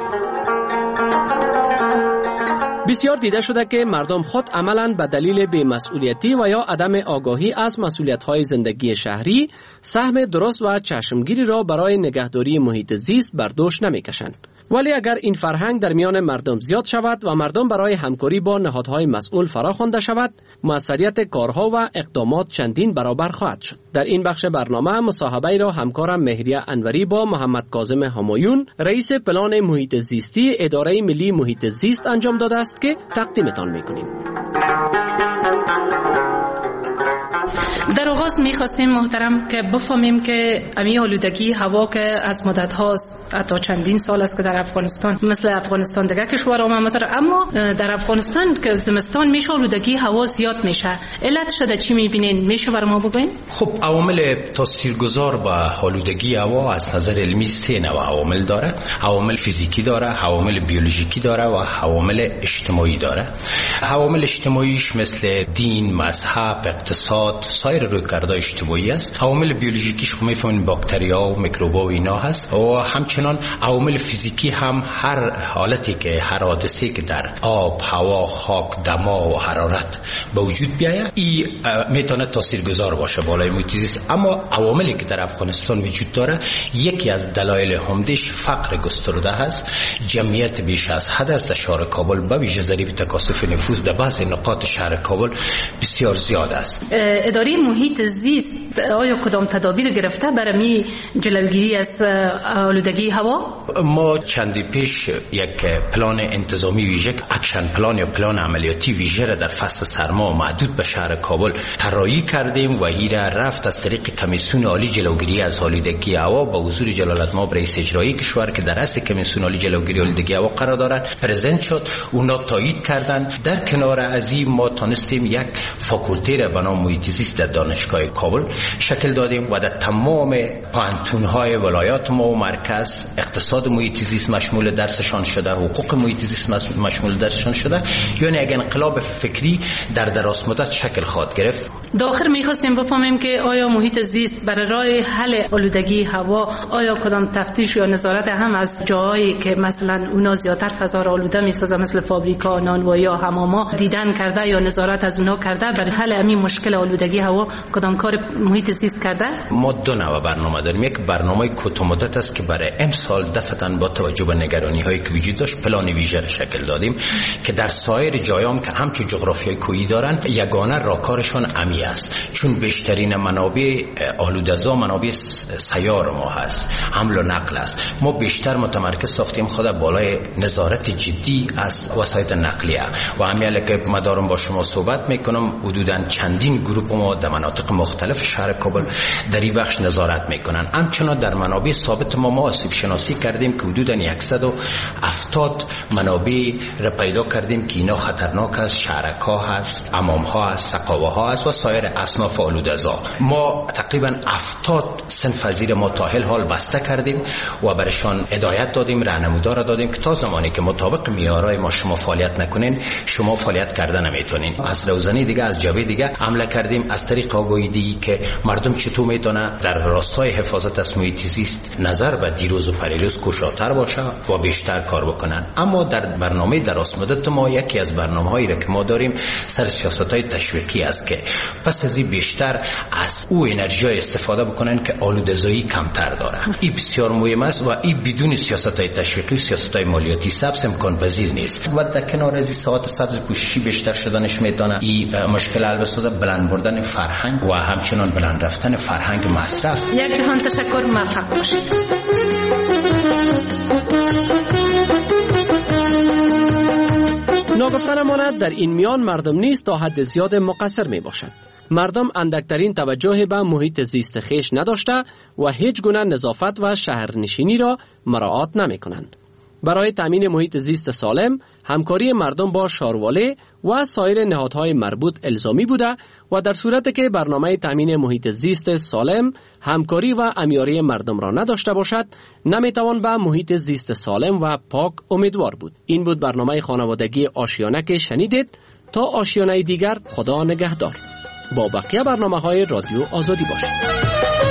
بسیار دیده شده که مردم خود عملاً به دلیل بی‌مسئولیتی و یا عدم آگاهی از مسئولیت‌های زندگی شهری سهم درست و چشمگیری را برای نگهداری محیط زیست بر دوش نمی‌کشند. ولی اگر این فرهنگ در میان مردم زیاد شود و مردم برای همکاری با نهادهای مسئول فراخوانده شود، موثریت کارها و اقدامات چندین برابر خواهد شد. در این بخش برنامه مصاحبه را همکارم مهریه انوری با محمد کاظم همایون، رئیس پلان محیط زیستی اداره ملی محیط زیست انجام داده است که تقدیمتان می‌کنیم. در آغاز می‌خواستیم محترم که بفهمیم که امی آلودگی هوا که از مدت هاست حتی چندین سال است که در افغانستان مثل افغانستان دیگه کشورها ممتر، اما در افغانستان که زمستان میشه آلودگی هوا زیاد میشه. علت شده چی میبینین؟ میشه بر ما بگوین؟ خب عوامل تاثیرگذار به آلودگی هوا از نظر علمی 3 نوع عوامل داره. عوامل فیزیکی داره، عوامل بیولوژیکی داره و عوامل اجتماعی داره. عوامل اجتماعیش مثل دین، مذهب، اقتصاد، سایر رویکردهای اجتماعی است. عوامل بیولوژیکیش خب میفهمین باکتریا و میکروبا و اینا هست و همچنان عوامل فیزیکی هم هر حالتی که هر حادثه‌ای که در آب، هوا، خاک، دما و حرارت به وجود بیاید این میتونه تاثیرگذار باشه بالای محیط زیست. اما عواملی که در افغانستان وجود داره، یکی از دلایل عمده‌اش فقر گسترده هست. جمعیت بیش از حد است در شهر کابل، به ویژه ضریب تکاثف نفوس در بعضی نقاط شهر کابل بسیار زیاد است. اداره محیط زیست آیا کدام تدابیر گرفته برای جلوگیری از آلودگی هوا؟ ما چندی پیش یک پلان انتظامی ویژه، اکشن پلان یا پلان عملیاتی ویژه را در فصل سرما محدود به شهر کابل طراحی کردیم و این رفت از طریق کمیسیون عالی جلوگیری از آلودگی هوا با حضور جلالتمآب رئیس اجرایی کشور که در رأس کمیسیون عالی جلوگیری آلودگی هوا قرار دارند پرزنت شد. اونا تایید کردند. در کنار از این ما تونستیم یک فاکولته را به نام محیط زیست در دانشگاه کابل شکل دادیم و در تمام پانتون‌های ولایات ما و مرکز اقتصاد محیط زیست مشمول درسشان شده، حقوق محیط زیست مشمول درسشان شده. یعنی یک انقلاب فکری در دراز مدت شکل خواهد گرفت. داخل می‌خواستیم بفهمیم که آیا محیط زیست برای راه حل آلودگی هوا آیا کدام تفتیش یا نظارت هم از جاهایی که مثلا اونا زیادتر فضا را آلوده می‌سازه مثل فابریکا، نانوایی یا حماما دیدن کرده یا نظارت از اونا کرده برای حل همین مشکل آلودگی هوا کدام کار محیط زیست کرده؟ ما 2 نوع برنامه داریم. یک برنامه کوتاه مدت است که برای امسال دفعتاً با توجه به نگرانی‌هایی که وجود داشت پلان ویژه شکل دادیم که در سایر جایام که همچون جغرافیای کوهی دارن یگانه راهکارشان امی است، چون بیشترین منابع آلوده‌زا منابع سیار ما هست، حمل و نقل است. ما بیشتر متمرکز ساختیم خود بالای نظارت جدی از وسایل نقلیه و همین که ما دارم با شما صحبت میکنم حدوداً چندین گروه ما در مناطق مختلف شهر کابل در این بخش نظارت میکنن. همچنان در منابع ثابت ما آسیب شناسی کردیم که حدوداً 170 منابع را پیدا کردیم که اینا خطرناک است، شهرک‌ها هست، حمام‌ها هست، سقاوه‌ها هست و سایر اصناف آلوده‌زا. ما تقریباً 70 صنف وزیر ما تا حال بسته کردیم و برشان هدایت دادیم، راهنمودار دادیم که تا زمانی که مطابق معیارهای ما شما فعالیت نکنین شما فعالیت کردن نمیتونین. از روزنی دیگه از جبهه دیگه عمل کردیم از طریق آگاهی دیگه که مردم چطور میتونه در راستای حفاظت از محیط زیست نظر به دیروز و پریروز کوشاتر باشه و بیشتر کار بکنن. اما در برنامه درازمدت ما یکی از برنامه‌هایی را که ما داریم سر سیاست‌های تشویقی است که پس از این بیشتر از او انرژی استفاده بکنن که آلوده‌زایی کمتر داره. این بسیار مهم است و این بدون سیاست‌های تشویقی، سیاست‌های مالیاتی سبز امکان پذیر نیست. و در کنار از ساعات سبز پوششی بیشتر شدنش میتونه این مشکل حل بسازه، بلند بردن فرهنگ و همچنان بلند رفتن فرهنگ مصرف. یک جهان تشکر، موفق باشید. ناگفته نماند در این میان مردم نیز تا حد زیاد مقصر می باشند. مردم اندکترین توجه به محیط زیست خویش نداشته و هیچ گونه نظافت و شهرنشینی را مراعات نمی کنند. برای تامین محیط زیست سالم، همکاری مردم با شارواله و سایر نهادهای مربوط الزامی بوده و در صورتی که برنامه تامین محیط زیست سالم همکاری و امیاری مردم را نداشته باشد، نمیتوان به محیط زیست سالم و پاک امیدوار بود. این بود برنامه خانوادگی آشیانه که شنیدید. تا آشیانه دیگر، خدا نگهدار. با بقیه برنامه‌های رادیو آزادی باشید.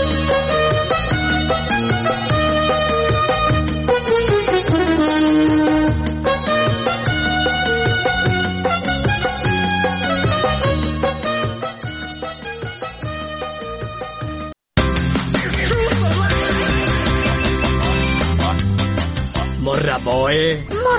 مربای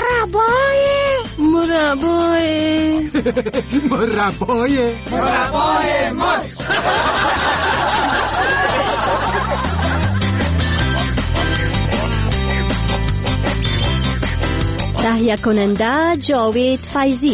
تهیه کننده جاوید فیضی.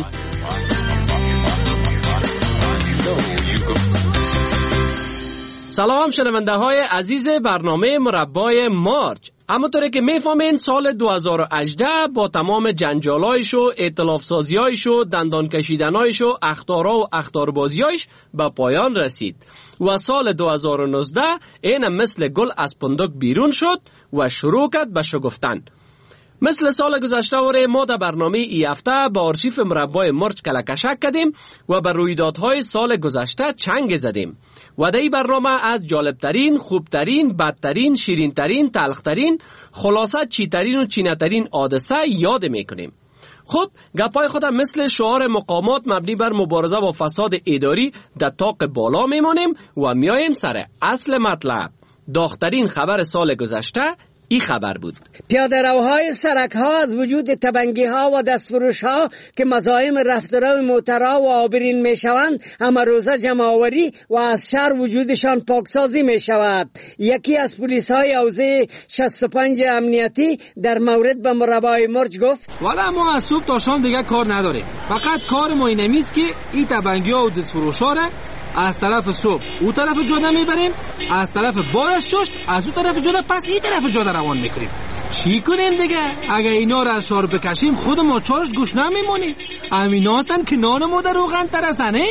سلام شنونده های عزیز برنامه مربای مارچ. همونطوری که میفهمین سال 2018 با تمام جنجالایش و ائتلاف سازیایش و دندان کشیدنایش و اخطارها و اخطاربازیایش به پایان رسید و سال 2019 این مثل گل از پندق بیرون شد و شروع کرد به شگفتن. مثل سال گذشته وره ما در برنامه ای هفته با آرشیف مربای مارچ کلکشک کردیم و بر رویدادهای سال گذشته چنگ زدیم و در این برنامه از جالبترین، خوبترین، بدترین، شیرینترین، تلخترین، خلاصه چیترین و چینترین حادثه یاد میکنیم. خب گپای خودم مثل شعار مقامات مبنی بر مبارزه با فساد اداری در طاق بالا میمانیم و میایم سر اصل مطلب. داغ‌ترین خبر سال گذشته این خبر بود. پیاده روهای سرک ها از وجود تبنگی ها و دستفروش ها که مزاحم رفت و رو موترها و عابرین می شوند همه روزه جمع آوری و از شهر وجودشان پاکسازی می شود. یکی از پلیس های حوزه 65 امنیتی در مورد به مربای مارچ گفت: والا ما از صبح تا شام دیگه کار نداریم، فقط کار ما اینمیست که این تبنگی ها و دستفروش ها را از طرف صبح او طرف جاده میبریم، از طرف بارش ششت از او طرف جاده پس این طرف جاده روان میکنیم. چی کنیم دیگه؟ اگه اینا را از شار بکشیم خود ما چارش گوش نمیمونیم. همین هستن که نان ما در روغن ترسنه.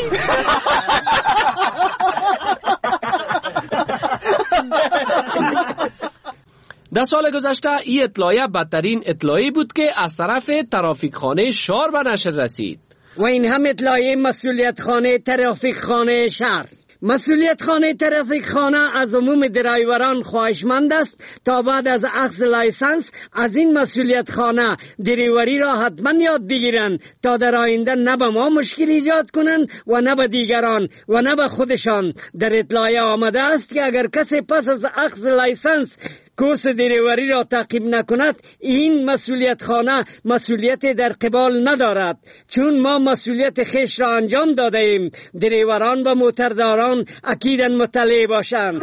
در سال گذشته این اطلاعیه بدترین اطلاعی بود که از طرف ترافیک خانه شهر به نشر رسید. و این هم اطلاعیه مسئولیت خانه ترافیک خانه شهر. مسئولیت خانه ترافیک خانه از عموم درایوران خواهشمند است تا بعد از اخذ لایسنس از این مسئولیت خانه دریوری را حتما یاد بگیرند تا در آینده نه به ما مشکل ایجاد کنند و نه به دیگران و نه به خودشان. در اطلاعیه آمده است که اگر کسی پس از اخذ لایسنس کورس دریوری را تعقیب نکند، این مسئولیت خانه مسئولیت در قبال ندارد، چون ما مسئولیت خیش را انجام داده ایم. دریوران و موترداران اکیداً مطلع باشند.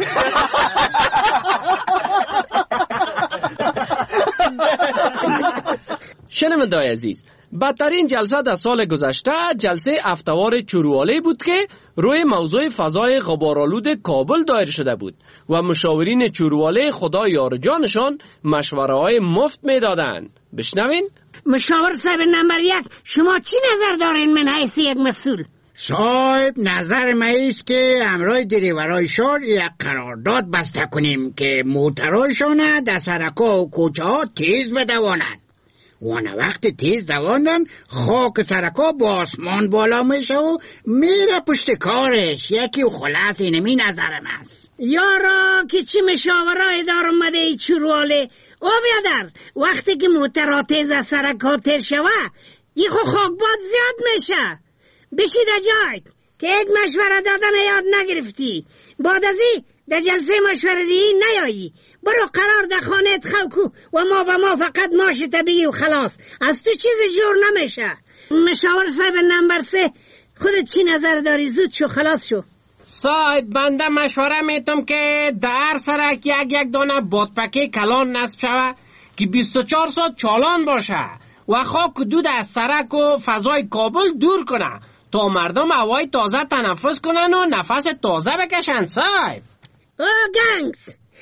شنونده‌های عزیز، بدترین جلسه در سال گذشته جلسه افتوار چورواله بود که روی موضوع فضای غبارآلود کابل دایر شده بود و مشاورین چورواله خدا یار جانشان مشوره های مفت میدادند. بشنوین. مشاور صاحب نمبر 1، شما چی نظر دارین من حیث یک مسئول؟ صاحب نظر ما ایست که همراه دریورای شهر یک قرارداد بسته کنیم که موترایشان در سرکا و کوچه ها تیز بدوانند و نه وقت تیز دواندن خاک سرکا با آسمان بالا میشه و میره پشت کارش. یکی و خلاص اینمی نظرم است. یارا که چی مشاورای دار اومده ای چورواله او بیادر وقتی که موترها تیز از سرکا تیر شوه ای خو خاکباد زیاد میشه. بشید جایت که یک مشوره دادن یاد نگرفتی، بعد از این در جلسه مشوره دی نیایی. برو قرار در خانه خوکو و ما به ما فقط ماش طبیعی و خلاص. از تو چیز جور نمیشه. مشاور صاحب نمبر 3، خودت چی نظر داری؟ زود شو خلاص شو. صاحب بنده مشوره میتم که در سرک یک دانه بادپکه کلان نصب شوه که 24 ساعت چالان باشه و خاک دود از سرک و فضای کابل دور کنه تا مردم هوای تازه تنفس کنن و نفس تازه بکشن. صاحب گنگس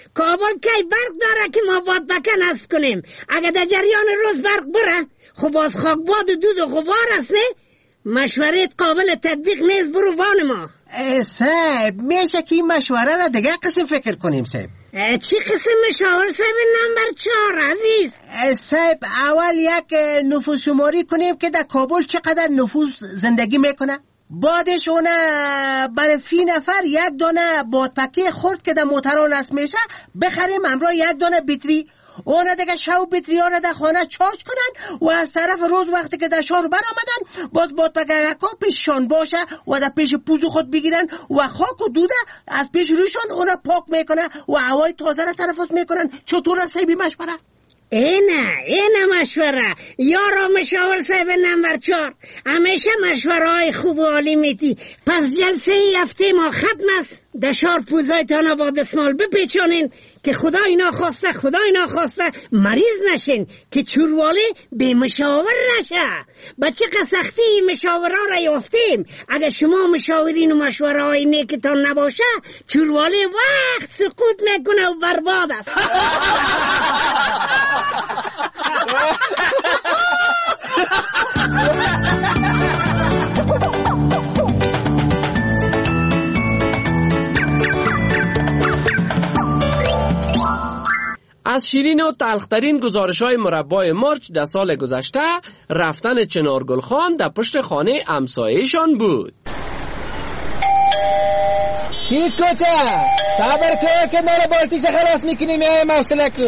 کابل کی برق داره که ما باد پکن است کنیم؟ اگه در جریان روز برق بره خب باز خاکباد و دود و غبار است نه؟ مشورت قابل تطبیق نیست برو وان ما. صاحب میشه که این مشوره را دیگه قسم فکر کنیم صاحب. چی قسم مشاور صاحب نمبر 4 عزیز؟ صاحب اول یک نفوس شماری کنیم که در کابل چقدر نفوس زندگی میکنه، بعدش اونه برای فی نفر یک دانه بادپکی خورد که در موترها نصب میشه بخریم، همراه یک دانه بیتری. اونا دیگه شو بیتریانه در خانه چارج کنن و از طرف روز وقتی که در شهر برآمدن باز بادپککا پیششان باشه و در پیش پوزو خود بگیرن و خاک و دوده از پیش روشان اونا پاک میکنه و هوای تازه را تنفس میکنن. چطور است سیبی مشوره؟ اینه مشوره یارا مشاور صاحب نمبر 4 همیشه مشوره های خوب و عالی میتی. پس جلسه ای هفته ما ختم است. دشار پوزایتان با دستمال بپیچانین که خدای ناخواسته مریض نشین که چورواله به مشاور نشه. بچه قسختی مشاوره را یافتیم. اگه شما مشاورین و مشوره های نیکتان نباشه چورواله وقت سقوط میکنه و برباد است. از شیرین و تلخترین گزارش‌های مربای مارچ در سال گذشته رفتن چنارگل خان در پشت خانه همسایه‌شان بود. کیس کوچه صبر که ما رو بالتیش خلاص میکنیم یا موصله کو.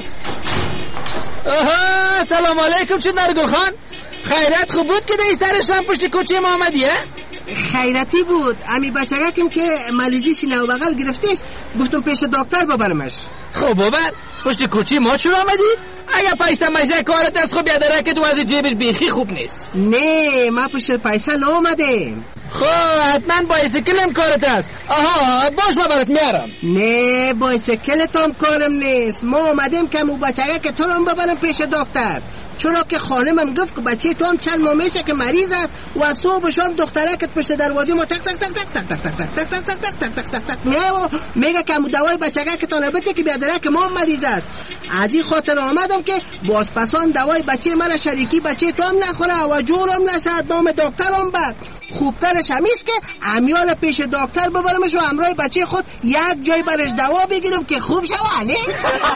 آها سلام علیکم چنارگل خان، خیرت خوب بود که دی سرشان پشت کوچه ما آمدی؟ خیرتی بود. امی بچگکم که مریضی سینه و بغل گرفتش گفتم پیش دکتر ببرمش. خب ببر پشت کوچه ما چرا آمدی؟ اگه پیسه مجه کارت از خوب یادره که تو از جیبش بیخی خوب نیست. نه ما پشت پیسه نامدیم. خب حتما بایسکلم کارت است. آها باش ما برات میارم. نه بایسکلت هم کارم نیست. ما آمدیم که مو بچگه که تو هم ببرم پیش دکتر، چرا که خانمم گفت که بچه تو هم چند ماه میشه که مریض است و صبح شام دخترکت پشت دروازه ما تک تک تک تک تک تک تک تک تک تک تک تک تک تک نه و میگه که دوای بچگه که تا نبته که بیادره که ما مریض است. از این خاطر آمدم که بازپسان دوای بچه من شریکی بچه تو هم نخوره و جورم نشد نام دکترم بد. خوبترش همیست که امیال پیش دکتر ببرمش و همراه بچه خود یک جای برش دوا بگیرم که خوب شوه. نه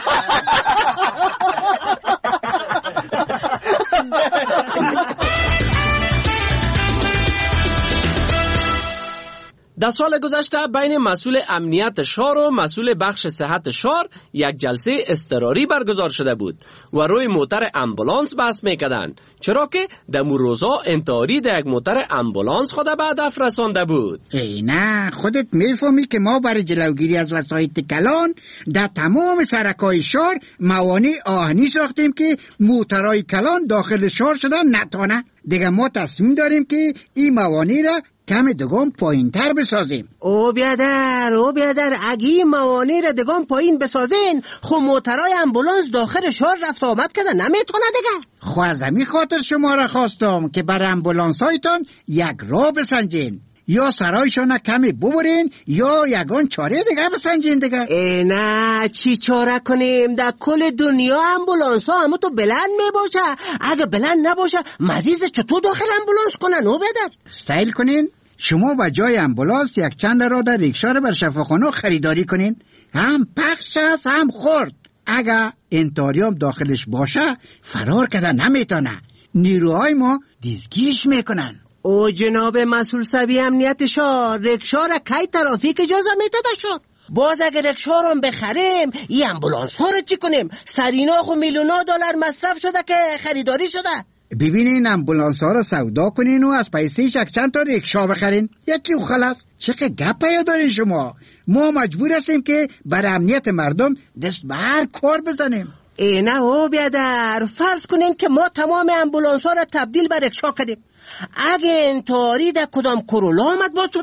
در سال گذشته بین مسئول امنیت شهر و مسئول بخش صحت شهر یک جلسه اضطراری برگزار شده بود و روی موتر امبولانس بحث میکردند، چرا که در روزا انتحاری در یک موتر امبولانس خود به هدف رسانده بود. ای نه خودت میفهمی که ما برای جلوگیری از وسایط کلان در تمام سرکای شهر موانع آهنی ساختیم که موترهای کلان داخل شهر شدن نتانه. دیگه ما تصمیم داریم که این موانع را کم دگم پایین تر بسازیم. او بیادر اگه این موانع را دگم پایین بسازین خب موترهای امبولانس داخل شهر رفت آمد کنه نمیتونه دیگه. خب از همین خاطر شما را خواستم که برای امبولانس هایتان یک راه بسنجین، یا سرایشان کمی ببرین یا یگان چاره دیگه بسنجین دیگه. نه چی چاره کنیم؟ در کل دنیا امبولانس ها همه تو بلند می باشه. اگه بلند نباشه مریض چطور داخل امبولانس کنن؟ او بدر سیل کنین شما با جای امبولانس یک چند را در ریکشا رو بر شفاخانه خریداری کنین، هم پخش است هم خورد. اگه انتاریام داخلش باشه فرار کردن نمیتونه، نیروهای ما دیزگیرش میکنن. او جناب مسئول سبی امنیت شهر رکشا را کی ترافیک اجازه میداده شد؟ باز اگر رکشا رو بخریم این امبولانس ها رو چی کنیم؟ سریناخ و میلیونا دلار مصرف شده که خریداری شده. ببینین امبولانس ها رو سودا کنین و از پیسهش یک چند تا رکشا بخرین، یکی و خلاص. چقدر گپ دارین شما؟ ما مجبور هستیم که برای امنیت مردم دست به هر کار بزنیم. نه او بیادر فرض کنین که ما تمام امبولانس ها رو تبدیل به رکشا کردیم. اگه انتحاری در کدام کرولا آمد باز چطور؟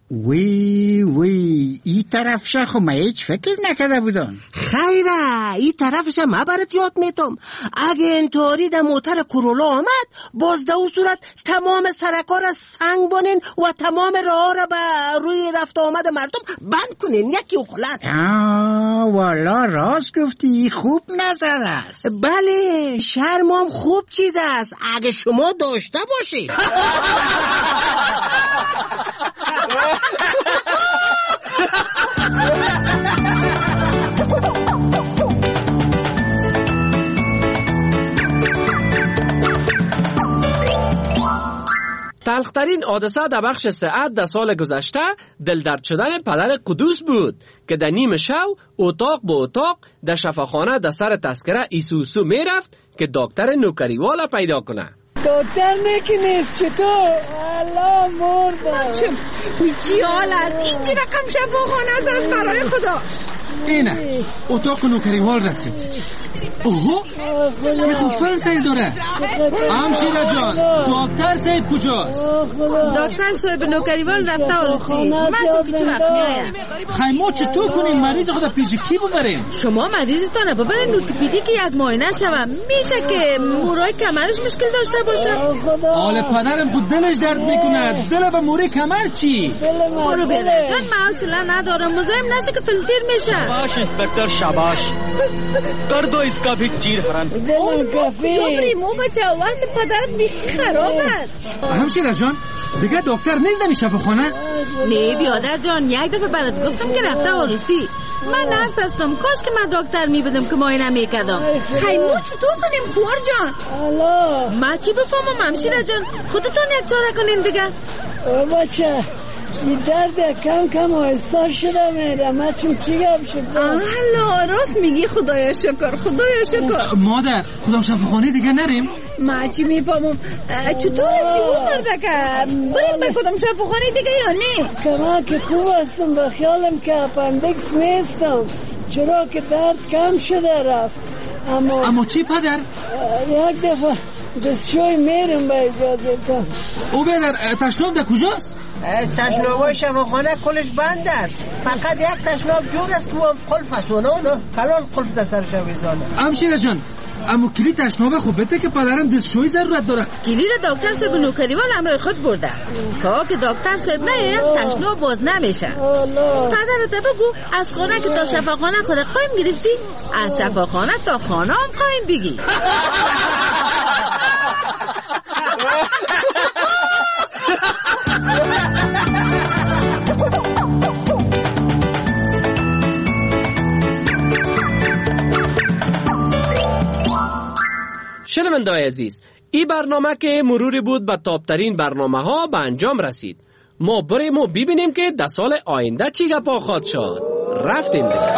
وی ای طرفش خو ما هیچ فکر نکرده بودم. خیره ای طرفش ما برات یاد میتم. اگه انطوری در موتر کرولا آمد باز در اون صورت تمام سرکار سنگ بانین و تمام راه را به روی رفت آمد مردم بند کنین، یکی اخلاص. والا راست گفتی، خوب نظر است. بله شرم هم خوب چیز است اگه شما داشته باشید. تلخترین حادثه در بخش صحت در سال گذشته دلدرد شدن پدر قدوس بود که در نیم شب اتاق به اتاق در شفاخانه در سر تذکره ایسوسو می رفت که دکتر نوکریوالا پیدا کنه. دکتر نیست چطور؟ الله مردم. جیال از اینجی رقم شفاخانه است برای خدا. اینه اتاق نوکریوال رسید. اوه یه خوب فرانسوی داره. همشیره جان دکتر صاحب کجاست؟ دکتر صاحب نوکریوال رفته عروسی. من چه وقت میایم؟ خیمه چطور کنیم مریض خدا پیش کی ببریم؟ شما مریضتانه ببرین ارتوپدی که یک معاینه شوه. میشه که مورای کمرش مشکل داشته باشه. حال پدرم خود دلش درد میکنه. دل به موری کمر چی؟ برو بیاره جان من حوصله ندارم. مزاحم نشه که فیلتر میشه. شاباش inspector शाबाश कर दो इसका भी चीर हरण مو بچه واسه پدرت بیخی خراب است. همشیره جان دیگه دکتر نیست در شفاخانه؟ نه بیادر جان یک دفعه برات گفتم که رفته عروسی. من نرس هستم کاش که من دکتر میبودم که معاینه میکردم. هی ما چطور کنیم خوار جان؟ من چی بفهمم همشیره جان؟ خودتون یک چاره کنین دیگه. بچه این درد کم کم آهسته شده میره. من چون چی گم شد؟ هلا راست میگی. خدایا شکر خدایا شکر. مادر کدام شفاخانه دیگه نریم؟ من چی میفهمم چطور هستی او مرده که بریم به کدام شفاخانه دیگه یا نه؟ که من که خوب هستم به خیالم که اپندکس میستم چرا که درد کم شده رفت. اما چی پدر؟ یک دفعه دستشوی میرم به اجازتان. او بدر تشناب در کجاست؟ تشنابای شفاخانه کلش بند است. فقط یک تشناب جور است که قلف است و نه کلان قلف دسترش ویزانه. همشیره جان اما کلی تشناب خوب بده که پدرم دستشوی ضرورت داره. کلی را دکتر صاحب نوکریوال همراه خود برده. تا که دکتر صاحب نه تشناب باز نمیشه. پدرت بگو از خانه که تا شفاخانه خود قایم گرفتی از شفاخانه تا خانه هم قایم بگی. شنونده‌های عزیز این برنامه که مروری بود به تاپترین برنامه ها به انجام رسید. ما بریم و ببینیم که در سال آینده چی گپا خواهد شد. رفتیم دیگه.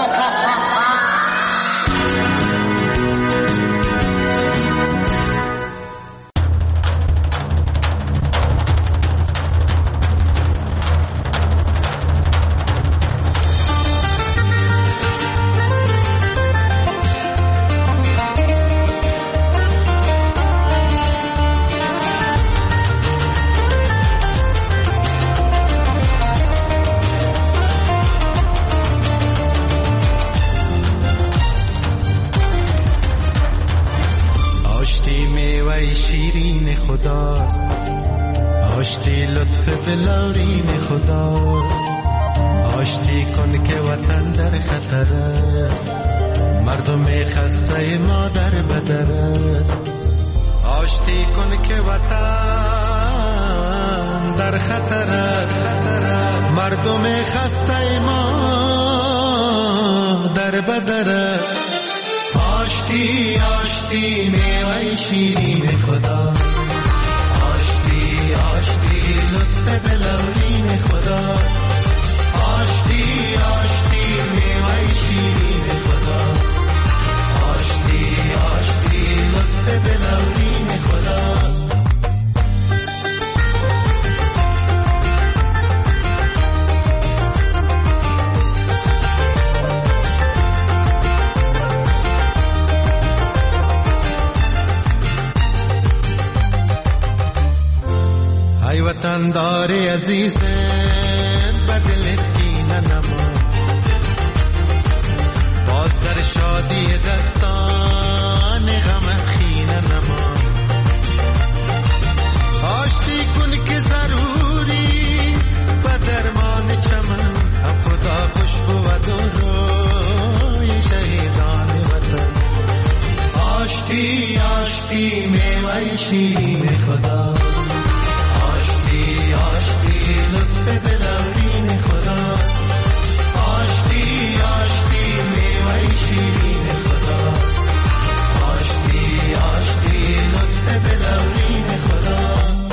خداست آشتی لطف بلورین خدا آشتی کن که وطن در خطر است مردم خسته ما در بدر است آشتی کن که وطن در خطر است مردم خسته ما در بدر است آشتی آشتی میوه شیرین خدا آشتی آشتی لطف بلورین خدا آشتی آشتی میوه شیرین خدا آشتی آشتی لطف بلورین خدا ای وطن دار عزیزم شادی دستان غمت خینه نما آشتی کن که ضروری و درمان چمن هم خدا خوش بود و روی شهیدان وطن آشتی آشتی میوه شیرین خدا آشتی آشتی لطف بلورین خدا آشتی آشتی میوه شیرین خدا آشتی آشتی لطف بلورین خدا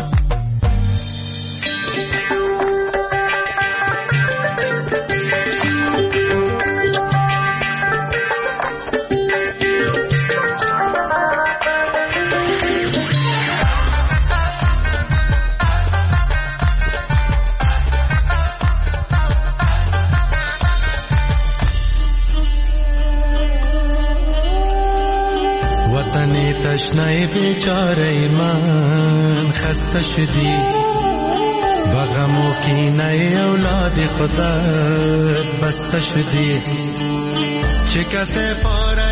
تشنه بیچاره من خسته شدی بغم و کینه اولاد خودت بسته شدی چه کسی پاره